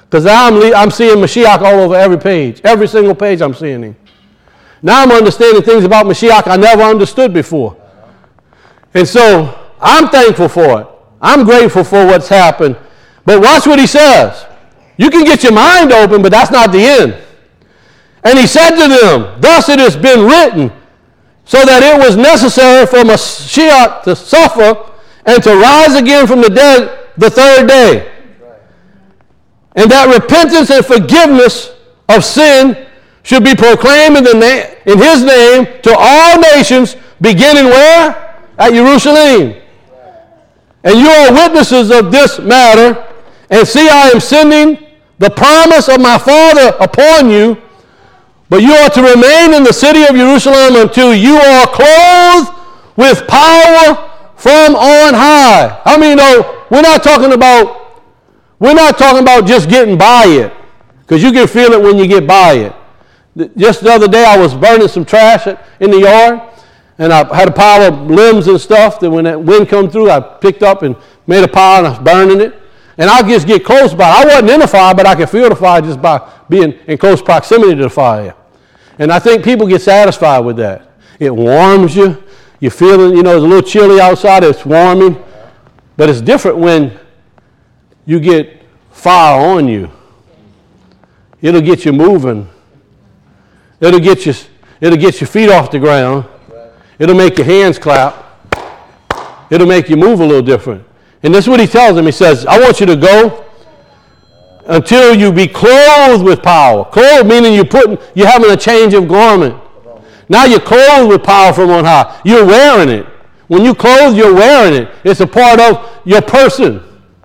Because now I'm, I'm seeing Mashiach all over every page. Every single page I'm seeing him. Now I'm understanding things about Mashiach I never understood before. And so I'm thankful for it. I'm grateful for what's happened. But watch what he says. You can get your mind open, but that's not the end. And he said to them, thus it has been written, so that it was necessary for Mashiach to suffer and to rise again from the dead the third day. And that repentance and forgiveness of sin should be proclaimed in, the na- in his name to all nations, beginning where? At Jerusalem. And you are witnesses of this matter, and see I am sending the promise of my Father upon you, but you are to remain in the city of Jerusalem until you are clothed with power from on high. How many know we're not talking about we're not talking about just getting by it, because you can feel it when you get by it. Just the other day I was burning some trash in the yard, and I had a pile of limbs and stuff that when that wind come through, I picked up and made a pile and I was burning it. And I just get close by it. I wasn't in the fire, but I could feel the fire just by being in close proximity to the fire. And I think people get satisfied with that. It warms you. You're feeling, you know, it's a little chilly outside. It's warming. But it's different when you get fire on you. It'll get you moving. It'll get you, it'll get your feet off the ground. It'll make your hands clap. It'll make you move a little different. And this is what he tells them. He says, I want you to go until you be clothed with power. Clothed meaning you're putting, you're having a change of garment. Now you're clothed with power from on high. You're wearing it. When you clothe, you're wearing it. It's a part of your person.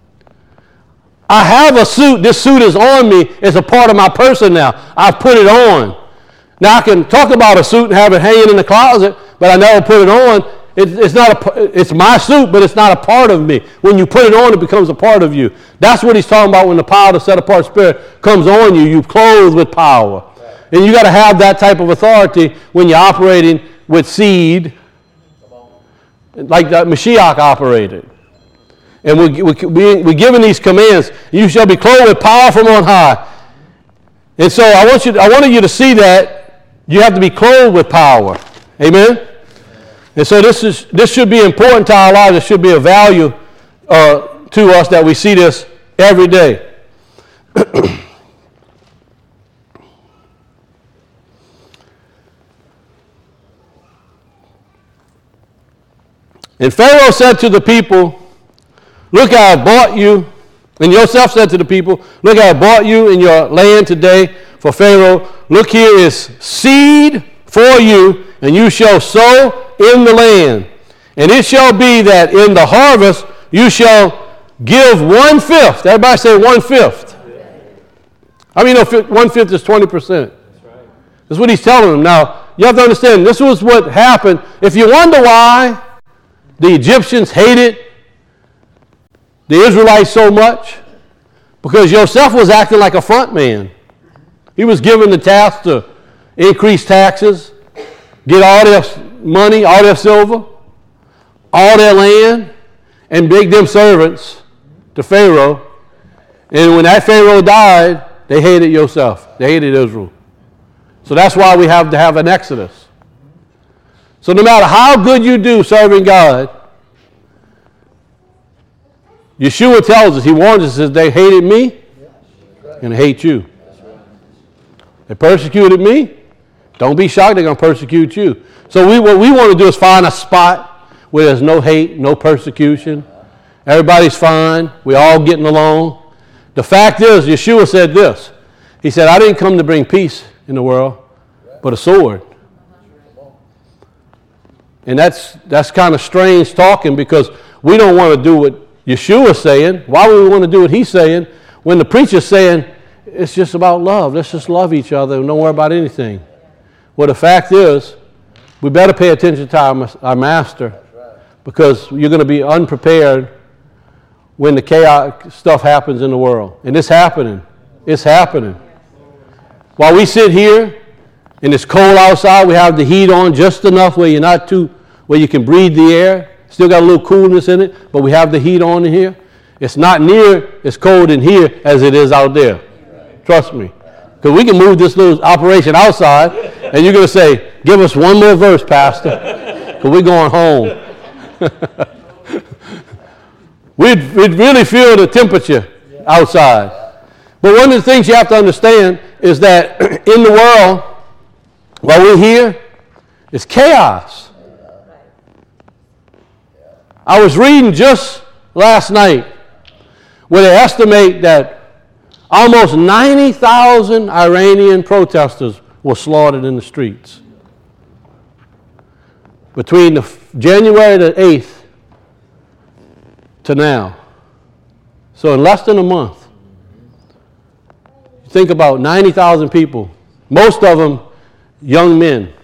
I have a suit. This suit is on me. It's a part of my person now. I've put it on. Now I can talk about a suit and have it hanging in the closet, but I never put it on. It, it's not a, it's my suit, but it's not a part of me. When you put it on, it becomes a part of you. That's what he's talking about when the power of the set-apart spirit comes on you. You clothed with power. And you got to have that type of authority when you're operating with seed, like that Mashiach operated. And we're, we're, we're given these commands. You shall be clothed with power from on high. And so I want you, I wanted you to see that you have to be clothed with power. Amen? And so this is this should be important to our lives. It should be a value uh, to us that we see this every day. And Pharaoh said to the people, look, I have bought you. And Joseph said to the people, look, I have bought you in your land today for Pharaoh. Look, here is seed for you, and you shall sow in the land. And it shall be that in the harvest you shall give one-fifth. Everybody say one-fifth. I mean, no, one-fifth is twenty percent. That's right. That's what he's telling them. Now, you have to understand, this was what happened. If you wonder why the Egyptians hated the Israelites so much, because Joseph was acting like a front man. He was given the task to increase taxes, get all their money, all their silver, all their land, and make them servants to Pharaoh. And when that Pharaoh died, they hated Joseph. They hated Israel. So that's why we have to have an exodus. So no matter how good you do serving God, Yeshua tells us, he warns us, says they hated me and hate you. They persecuted me. Don't be shocked, they're going to persecute you. So we, what we want to do is find a spot where there's no hate, no persecution. Everybody's fine. We're all getting along. The fact is, Yeshua said this. He said, I didn't come to bring peace in the world, but a sword. And that's that's kind of strange talking, because we don't want to do what Yeshua's saying. Why would we want to do what he's saying when the preacher's saying it's just about love? Let's just love each other and don't worry about anything. Well, the fact is, we better pay attention to our, our master, because you're going to be unprepared when the chaotic stuff happens in the world. And it's happening. It's happening. While we sit here and it's cold outside, we have the heat on just enough where you're not too, where you can breathe the air. Still got a little coolness in it, but we have the heat on in here. It's not near as cold in here as it is out there. Trust me. Because we can move this little operation outside, and you're going to say, give us one more verse, Pastor, because we're going home. we'd, we'd really feel the temperature outside. But one of the things you have to understand is that in the world, while we're here, it's chaos. I was reading just last night where they estimate that almost ninety thousand Iranian protesters were slaughtered in the streets between the January the eighth to now. So in less than a month, you think about ninety thousand people, most of them young men.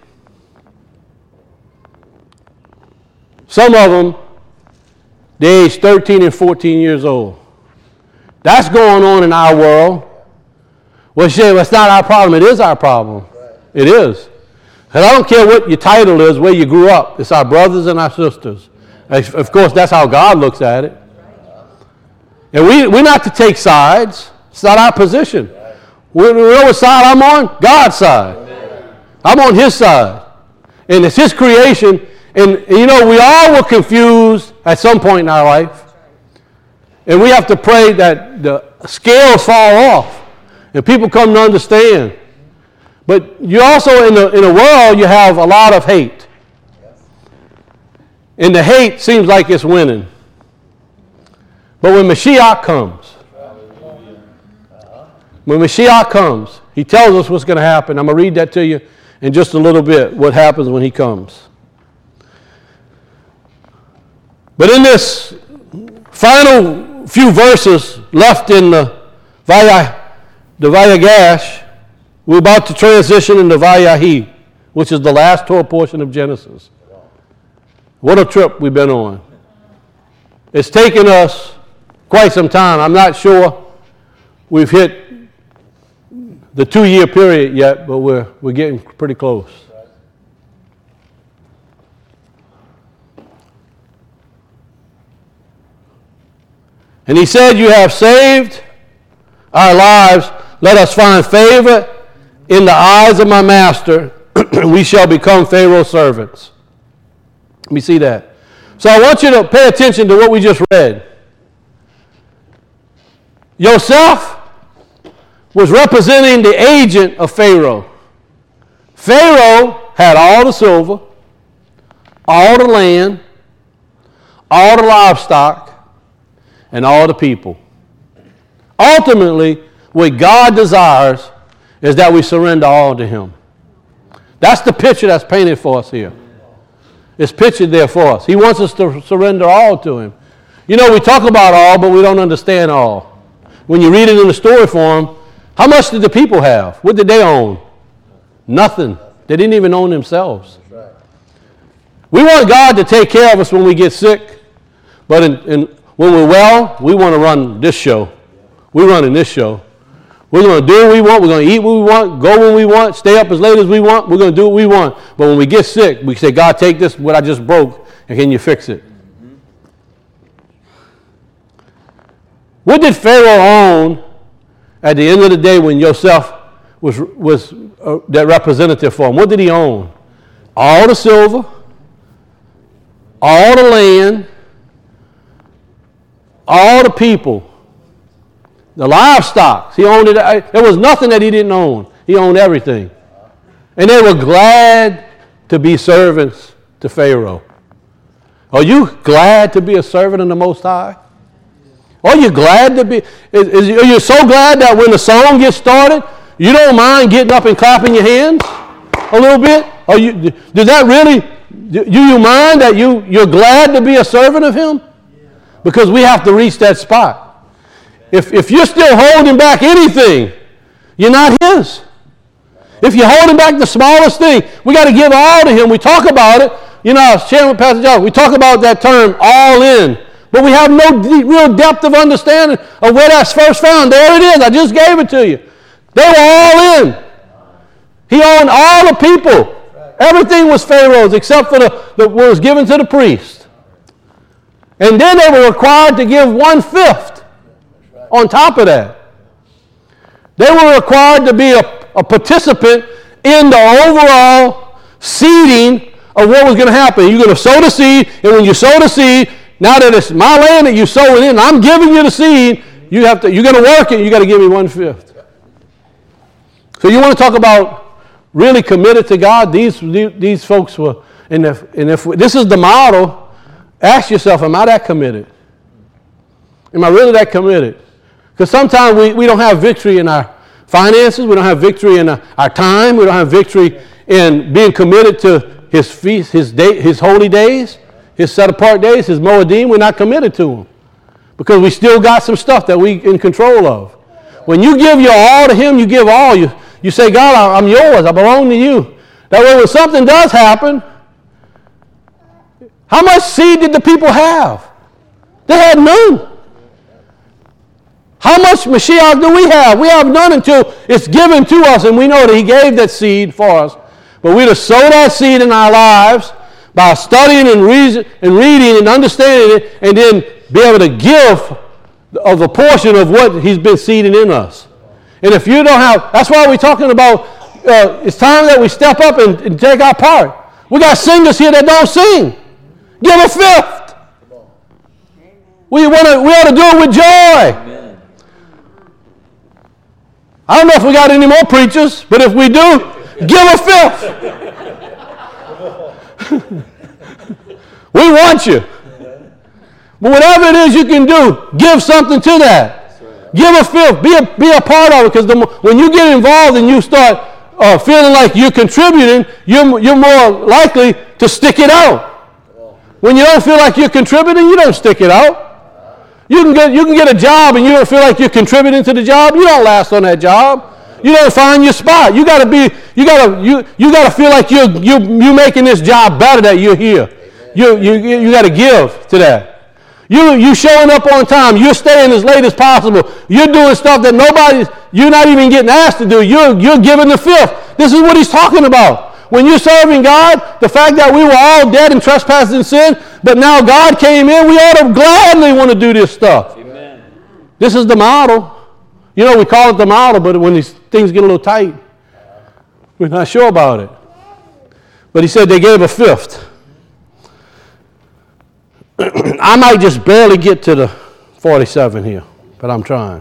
Some of them, they're age thirteen and fourteen years old. That's going on in our world. Well, you say, well, it's not our problem. It is our problem. Right. It is. And I don't care what your title is, where you grew up. It's our brothers and our sisters. Of course, that's how God looks at it. And we, we're not to take sides. It's not our position. We know what side I'm on? God's side. I'm on his side. And it's his creation. And, you know, we all were confused at some point in our life. And we have to pray that the scales fall off and people come to understand. But you also, in the, in the world, you have a lot of hate. And the hate seems like it's winning. But when Mashiach comes, when Mashiach comes, he tells us what's going to happen. I'm going to read that to you in just a little bit, what happens when he comes. But in this final few verses left in the Vayah, the Vayagash, we're about to transition into Vayahi, which is the last Torah portion of Genesis. What a trip we've been on. It's taken us quite some time. I'm not sure we've hit the two-year period yet, but we're, we're getting pretty close. And he said, you have saved our lives. Let us find favor in the eyes of my master. We shall become Pharaoh's servants. Let me see that. So I want you to pay attention to what we just read. Yosef was representing the agent of Pharaoh. Pharaoh had all the silver, all the land, all the livestock, and all the people. Ultimately, what God desires is that we surrender all to him. That's the picture that's painted for us here. It's pictured there for us. He wants us to surrender all to him. You know, we talk about all, but we don't understand all. When you read it in the story form, how much did the people have? What did they own? Nothing. They didn't even own themselves. We want God to take care of us when we get sick, but in, in when we're well, we want to run this show. We're running this show. We're going to do what we want. We're going to eat what we want, go when we want, stay up as late as we want. We're going to do what we want. But when we get sick, we say, God, take this, what I just broke, and can you fix it? Mm-hmm. What did Pharaoh own at the end of the day when Yosef was, was uh, that representative for him? What did he own? All the silver, all the land, all the people, the livestock. He owned it. There was nothing that he didn't own. He owned everything. And they were glad to be servants to Pharaoh. Are you glad to be a servant of the Most High? Are you glad to be? Is, is, are you so glad that when the song gets started, you don't mind getting up and clapping your hands a little bit? Are you? Does that really? Do you mind that you you're glad to be a servant of him? Because we have to reach that spot. If, if you're still holding back anything, you're not his. If you're holding back the smallest thing, we got to give all to him. We talk about it. You know, I was sharing with Pastor John. We talk about that term, all in. But we have no deep, real depth of understanding of where that's first found. There it is. I just gave it to you. They were all in. He owned all the people. Everything was Pharaoh's except for the, the what was given to the priest. And then they were required to give one-fifth on top of that. They were required to be a, a participant in the overall seeding of what was going to happen. You're going to sow the seed, and when you sow the seed, now that it's my land that you sow it in, I'm giving you the seed, you have to, you're going to work it, you got to give me one-fifth. So you want to talk about really committed to God? These, these folks were, and if, and if this is the model, ask yourself, am I that committed? Am I really that committed? Because sometimes we, we don't have victory in our finances, we don't have victory in our, our time, we don't have victory in being committed to his feast, his day, his holy days, his set-apart days, his Moedim. We're not committed to them because we still got some stuff that we in control of. When you give your all to him, you give all. You, you say, God, I'm yours, I belong to you. That way when something does happen, how much seed did the people have? They had none. How much Mashiach do we have? We have none until it's given to us, and we know that he gave that seed for us. But we're to sow that seed in our lives by studying and, reason, and reading and understanding it, and then be able to give of a portion of what he's been seeding in us. And if you don't have, that's why we're talking about, uh, it's time that we step up and, and take our part. We got singers here that don't sing. Give a fifth. We, wanna, we ought to do it with joy. Amen. I don't know if we got any more preachers, but if we do, give a fifth. We want you. But whatever it is you can do, give something to that. Right. Give a fifth. Be a, be a part of it, because when you get involved and you start uh, feeling like you're contributing, you're, you're more likely to stick it out. When you don't feel like you're contributing, you don't stick it out. You can get you can get a job and you don't feel like you're contributing to the job. You don't last on that job. You don't find your spot. You got to be you got to you you got to feel like you're you you making this job better that you're here. You you you got to give to that. You you showing up on time. You're staying as late as possible. You're doing stuff that nobody's you're not even getting asked to do. You're you're giving the fifth. This is what he's talking about. When you're serving God, the fact that we were all dead and trespassed in sin, but now God came in, we ought to gladly want to do this stuff. Amen. This is the model. You know, we call it the model, but when these things get a little tight, we're not sure about it. But he said they gave a fifth. I might just barely get to the forty-seven here, but I'm trying.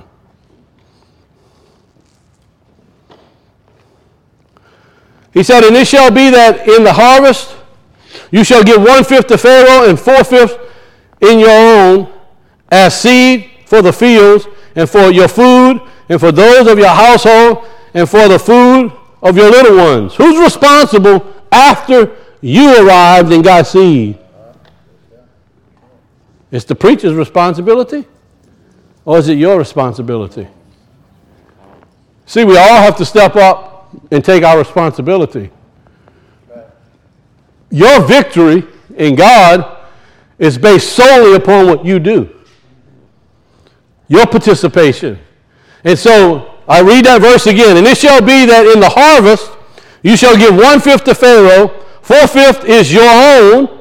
He said, and it shall be that in the harvest you shall give one-fifth to Pharaoh and four-fifths in your own as seed for the fields and for your food and for those of your household and for the food of your little ones. Who's responsible after you arrived and got seed? It's the preacher's responsibility, or is it your responsibility? See, we all have to step up and take our responsibility. Your victory in God is based solely upon what you do. Your participation. And so I read that verse again. And it shall be that in the harvest you shall give one-fifth to Pharaoh, four-fifths is your own.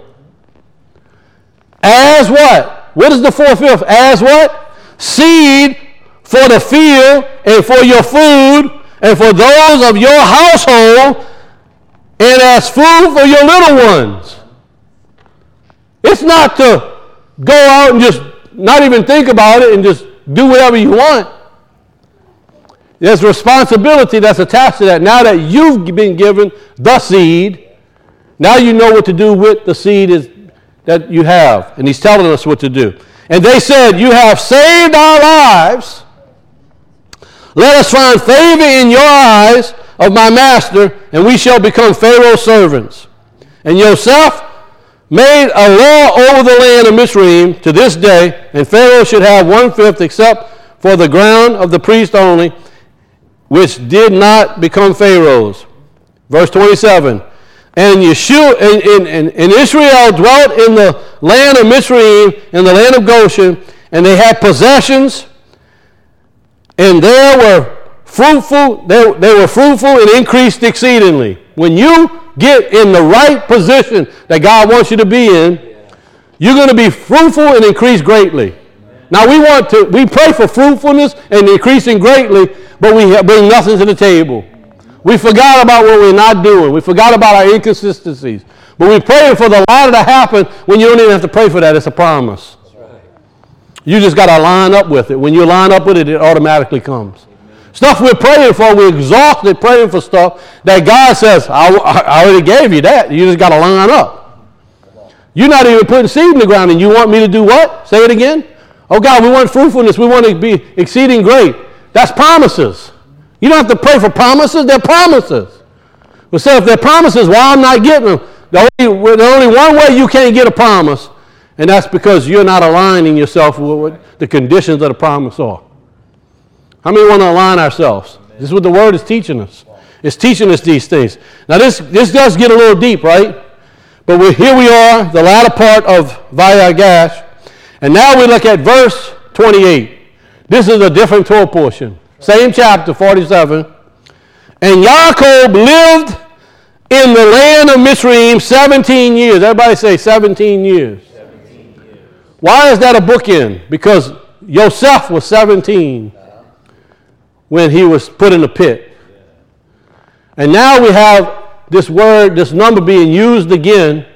As what? What is the four-fifths? As what? Seed for the field and for your food and for those of your household, and as food for your little ones. It's not to go out and just not even think about it and just do whatever you want. There's responsibility that's attached to that. Now that you've been given the seed, now you know what to do with the seed is, that you have. And he's telling us what to do. And they said, you have saved our lives. Let us find favor in your eyes of my master, and we shall become Pharaoh's servants. And Yosef made a law over the land of Mizraim to this day, and Pharaoh should have one-fifth except for the ground of the priest only, which did not become Pharaoh's. Verse twenty-seven. And Yeshua and, and, and Israel dwelt in the land of Mizraim, in the land of Goshen, and they had possessions. And there were fruitful, they, they were fruitful and increased exceedingly. When you get in the right position that God wants you to be in, you're going to be fruitful and increase greatly. Now we want to, we pray for fruitfulness and increasing greatly, but we bring nothing to the table. We forgot about what we're not doing. We forgot about our inconsistencies. But we're praying for the latter to happen when you don't even have to pray for that. It's a promise. Right. You just got to line up with it. When you line up with it, it automatically comes. Amen. Stuff we're praying for, we're exhausted praying for stuff that God says, I, I already gave you that. You just got to line up. You're not even putting seed in the ground, and you want me to do what? Say it again. Oh, God, we want fruitfulness. We want to be exceeding great. That's promises. You don't have to pray for promises. They're promises. But so if they're promises, why I'm not getting them? The only, there's only one way you can't get a promise, and that's because you're not aligning yourself with what the conditions of the promise are. How many want to align ourselves? This is what the Word is teaching us. It's teaching us these things. Now, this, this does get a little deep, right? But we're, here we are, the latter part of Vayagash, and now we look at verse twenty-eight. This is a different Torah portion. Same chapter, forty-seven. And Yaakov lived in the land of Mitzrayim seventeen years. Everybody say seventeen years. seventeen years. Why is that a bookend? Because Yosef was seventeen when he was put in the pit. And now we have this word, this number being used again,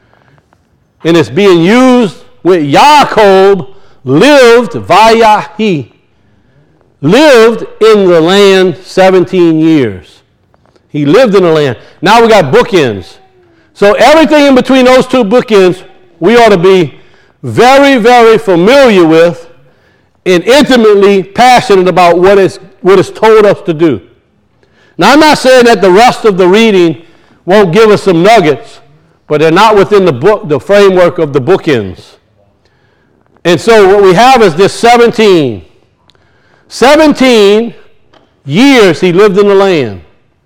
and it's being used with Yaakov lived, Vayahi, lived in the land seventeen years. He lived in the land. Now we got bookends. So everything in between those two bookends, we ought to be very, very familiar with and intimately passionate about what is what is told us to do. Now, I'm not saying that the rest of the reading won't give us some nuggets, but they're not within the book, the framework of the bookends. And so what we have is this seventeen. seventeen years he lived in the land.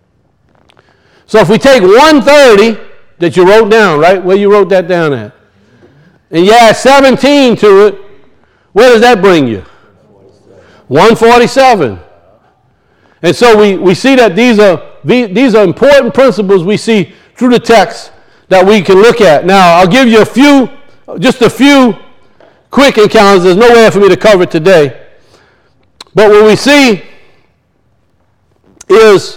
So if we take one thirty that you wrote down, right, where you wrote that down at, and you add seventeen to it, where does that bring you? one forty-seven. And so we, we see that these are these are important principles we see through the text that we can look at. Now, I'll give you a few, just a few quick encounters. There's no way for me to cover it today. But what we see is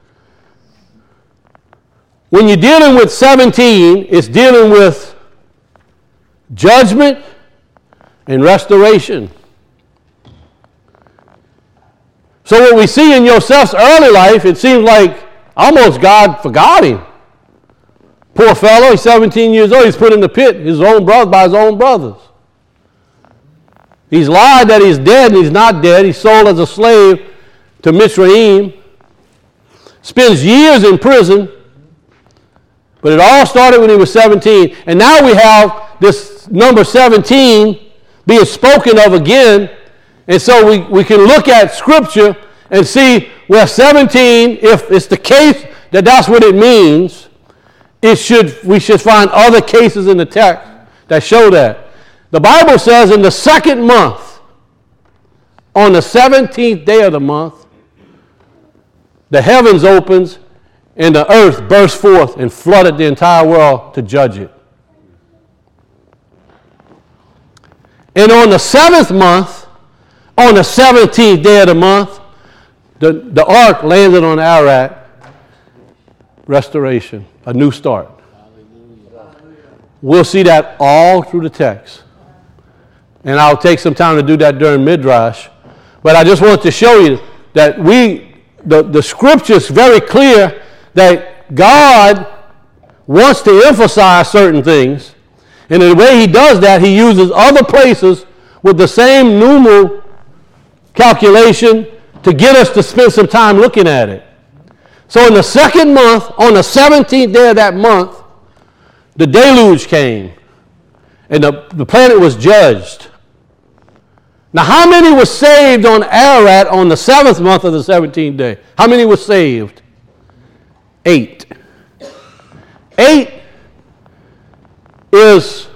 when you're dealing with seventeen, it's dealing with judgment and restoration. So what we see in Joseph's early life, it seems like almost God forgot him. Poor fellow, he's seventeen years old, he's put in the pit, his own brother, by his own brothers. He's lied that he's dead, and he's not dead. He's sold as a slave to Mitzrayim. Spends years in prison. But it all started when he was seventeen. And now we have this number seventeen being spoken of again. And so we, we can look at Scripture and see where seventeen, if it's the case that that's what it means, it should we should find other cases in the text that show that. The Bible says in the second month, on the seventeenth day of the month, the heavens opens and the earth burst forth and flooded the entire world to judge it. And on the seventh month, on the seventeenth day of the month, the, the ark landed on Ararat. Restoration, a new start. We'll see that all through the text. And I'll take some time to do that during Midrash. But I just want to show you that we, the, the Scripture is very clear that God wants to emphasize certain things. And the way he does that, he uses other places with the same numeral calculation to get us to spend some time looking at it. So in the second month, on the seventeenth day of that month, the deluge came. And the, the planet was judged. Now, how many were saved on Ararat on the seventh month of the seventeenth day? How many were saved? Eight. Eight is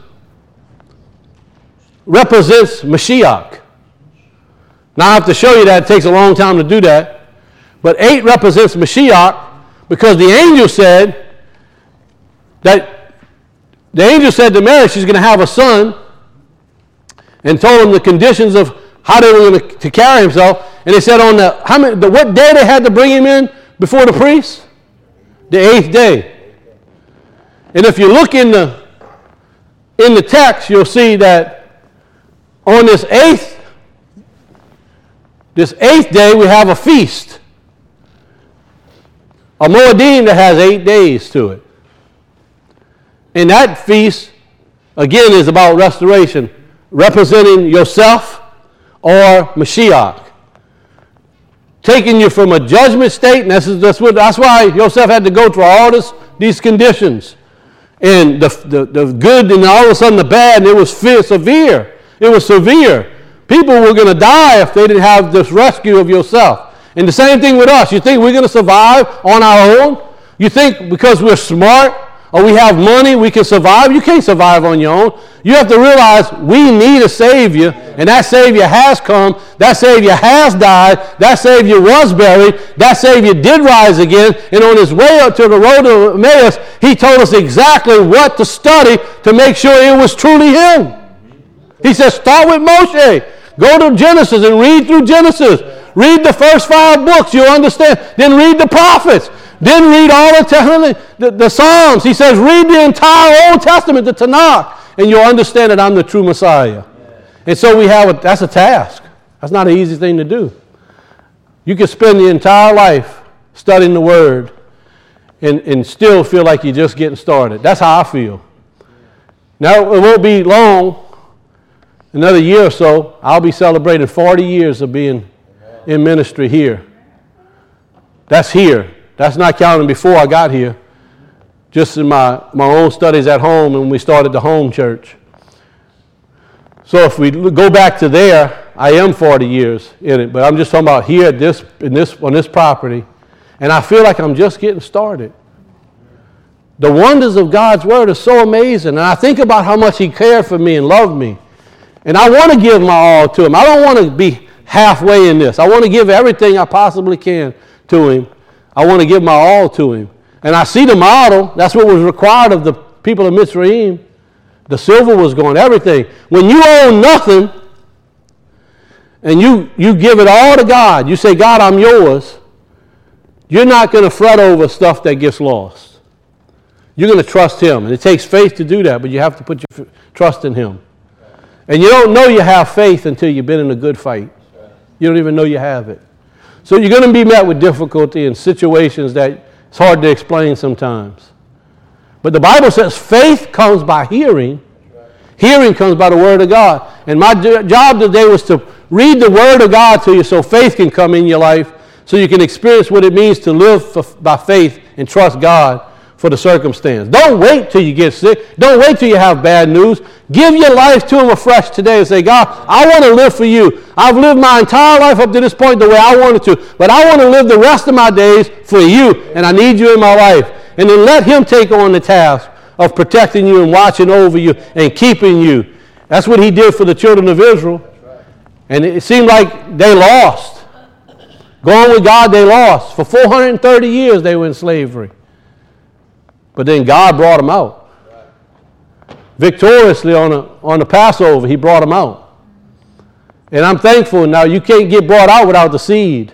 represents Mashiach. Now, I have to show you that. It takes a long time to do that. But eight represents Mashiach because the angel said that the angel said to Mary she's going to have a son and told him the conditions of how they were going to, to carry himself. And they said on the, how many, the what day they had to bring him in before the priest? The eighth day. And if you look in the, in the text, you'll see that on this eighth, this eighth day, we have a feast. A Moedim that has eight days to it. And that feast, again, is about restoration, representing yourself or Mashiach. Taking you from a judgment state, and that's, that's, what, that's why Yosef had to go through all this, these conditions. And the, the, the good and all of a sudden the bad, and it was fear, severe. It was severe. People were going to die if they didn't have this rescue of yourself. And the same thing with us. You think we're going to survive on our own? You think because we're smart or we have money we can survive? You can't survive on your own. You have to realize we need a Savior, and that Savior has come. That Savior has died. That Savior was buried. That Savior did rise again. And on his way up to the road to Emmaus, he told us exactly what to study to make sure it was truly him. He said, start with Moshe. Go to Genesis and read through Genesis. Read the first five books, you'll understand. Then read the prophets. Then read all the, the, the Psalms. He says, read the entire Old Testament, the Tanakh, and you'll understand that I'm the true Messiah. And so we have, a, that's a task. That's not an easy thing to do. You can spend the entire life studying the Word and, and still feel like you're just getting started. That's how I feel. Now, it won't be long, another year or so, I'll be celebrating forty years of being in ministry here. That's here. That's not counting before I got here. Just in my, my own studies at home when we started the home church. So if we go back to there, I am forty years in it, but I'm just talking about here at this, in this, on this property, and I feel like I'm just getting started. The wonders of God's Word are so amazing, and I think about how much He cared for me and loved me, and I want to give my all to Him. I don't want to be halfway in this. I want to give everything I possibly can to Him. I want to give my all to Him. And I see the model. That's what was required of the people of Mitzrayim. The silver was going, everything. When you own nothing and you, you give it all to God, you say, God, I'm yours, you're not going to fret over stuff that gets lost. You're going to trust Him. And it takes faith to do that, but you have to put your trust in Him. And you don't know you have faith until you've been in a good fight. You don't even know you have it. So you're going to be met with difficulty in situations that it's hard to explain sometimes. But the Bible says faith comes by hearing. Hearing comes by the Word of God. And my job today was to read the Word of God to you so faith can come in your life, so you can experience what it means to live for, by faith and trust God for the circumstance. Don't wait till you get sick. Don't wait till you have bad news. Give your life to Him afresh today and say, God, I want to live for you. I've lived my entire life up to this point the way I wanted to, but I want to live the rest of my days for you, and I need you in my life. And then let Him take on the task of protecting you and watching over you and keeping you. That's what He did for the children of Israel. And it seemed like they lost. Going with God, they lost. For four hundred thirty years, they were in slavery. But then God brought them out. Victoriously on, a, on the Passover, He brought them out. And I'm thankful now you can't get brought out without the seed.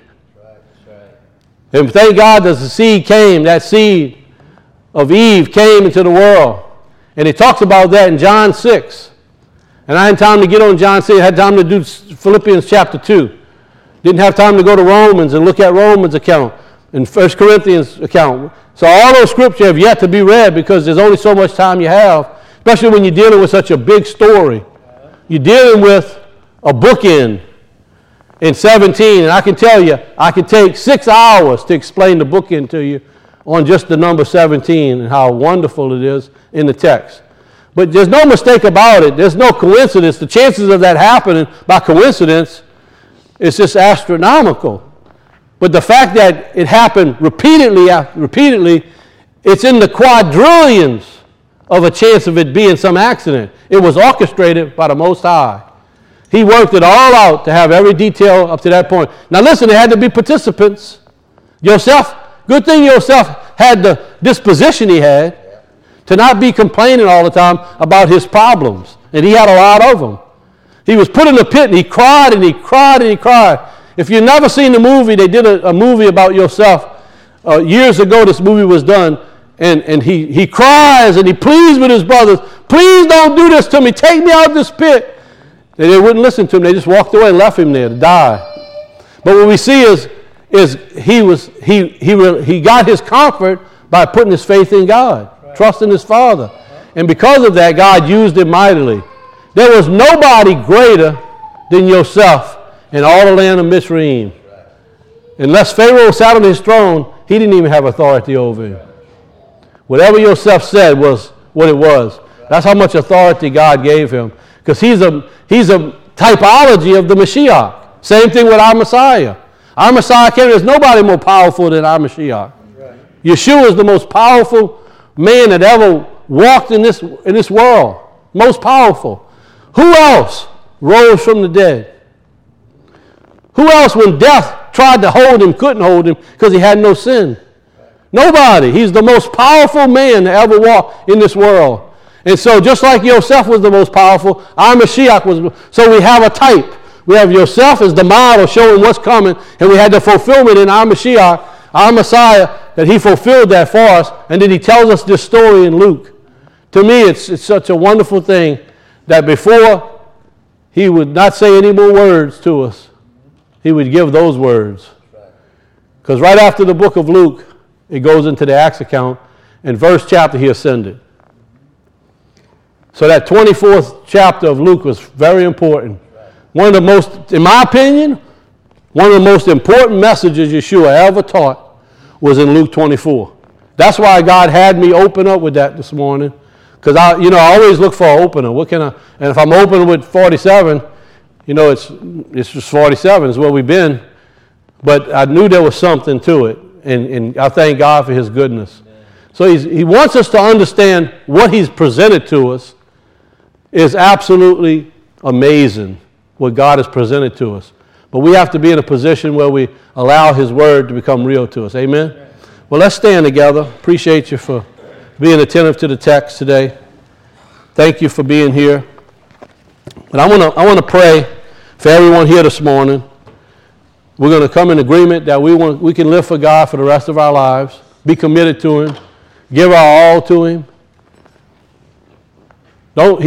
And thank God that the seed came, that seed of Eve came into the world. And it talks about that in John six. And I had time to get on John six. I had time to do Philippians chapter two. Didn't have time to go to Romans and look at Romans' account and First Corinthians account. So all those scriptures have yet to be read because there's only so much time you have, especially when you're dealing with such a big story. You're dealing with a bookend in seventeen, and I can tell you, I can take six hours to explain the bookend to you on just the number seventeen and how wonderful it is in the text. But there's no mistake about it. There's no coincidence. The chances of that happening by coincidence is just astronomical. But the fact that it happened repeatedly, repeatedly, it's in the quadrillions of a chance of it being some accident. It was orchestrated by the Most High. He worked it all out to have every detail up to that point. Now listen, there had to be participants. Yosef, good thing Yosef had the disposition he had to not be complaining all the time about his problems. And he had a lot of them. He was put in a pit, and he cried, and he cried, and he cried. If you've never seen the movie, they did a, a movie about Yosef. Uh, years ago, this movie was done, and, and he, he cries, and he pleads with his brothers, please don't do this to me. Take me out of this pit. And they wouldn't listen to him. They just walked away and left him there to die. But what we see is, is he, was, he, he, he got his comfort by putting his faith in God, right. Trusting his Father. And because of that, God used him mightily. There was nobody greater than Yosef in all the land of Mitzrayim. Unless Pharaoh sat on his throne, he didn't even have authority over him. Whatever Yosef said was what it was. That's how much authority God gave him. Because he's a, he's a typology of the Mashiach. Same thing with our Messiah. Our Messiah came. There's nobody more powerful than our Mashiach. Right. Yeshua is the most powerful man that ever walked in this, in this world. Most powerful. Who else rose from the dead? Who else, when death tried to hold him, couldn't hold him because he had no sin? Nobody. He's the most powerful man to ever walk in this world. And so just like Yosef was the most powerful, our Mashiach was. So we have a type. We have Yosef as the model showing what's coming, and we had the fulfillment in our Mashiach, our Messiah, that he fulfilled that for us, and then he tells us this story in Luke. To me, it's, it's such a wonderful thing that before he would not say any more words to us, he would give those words. Because right after the book of Luke, it goes into the Acts account, and verse chapter he ascended. So that twenty-fourth chapter of Luke was very important. One of the most, in my opinion, one of the most important messages Yeshua ever taught was in Luke twenty-four. That's why God had me open up with that this morning. Because I, you know, I always look for an opener. What can I? And if I'm opening with forty-seven, you know, it's it's just forty-seven is where we've been. But I knew there was something to it, and, and I thank God for His goodness. Amen. So he's, He wants us to understand what He's presented to us is absolutely amazing. What God has presented to us. But we have to be in a position where we allow His word to become real to us. Amen? Amen. Well, let's stand together. Appreciate you for being attentive to the text today. Thank you for being here. But I want to I want to pray for everyone here this morning. We're going to come in agreement that we want we can live for God for the rest of our lives, be committed to Him, give our all to Him. Don't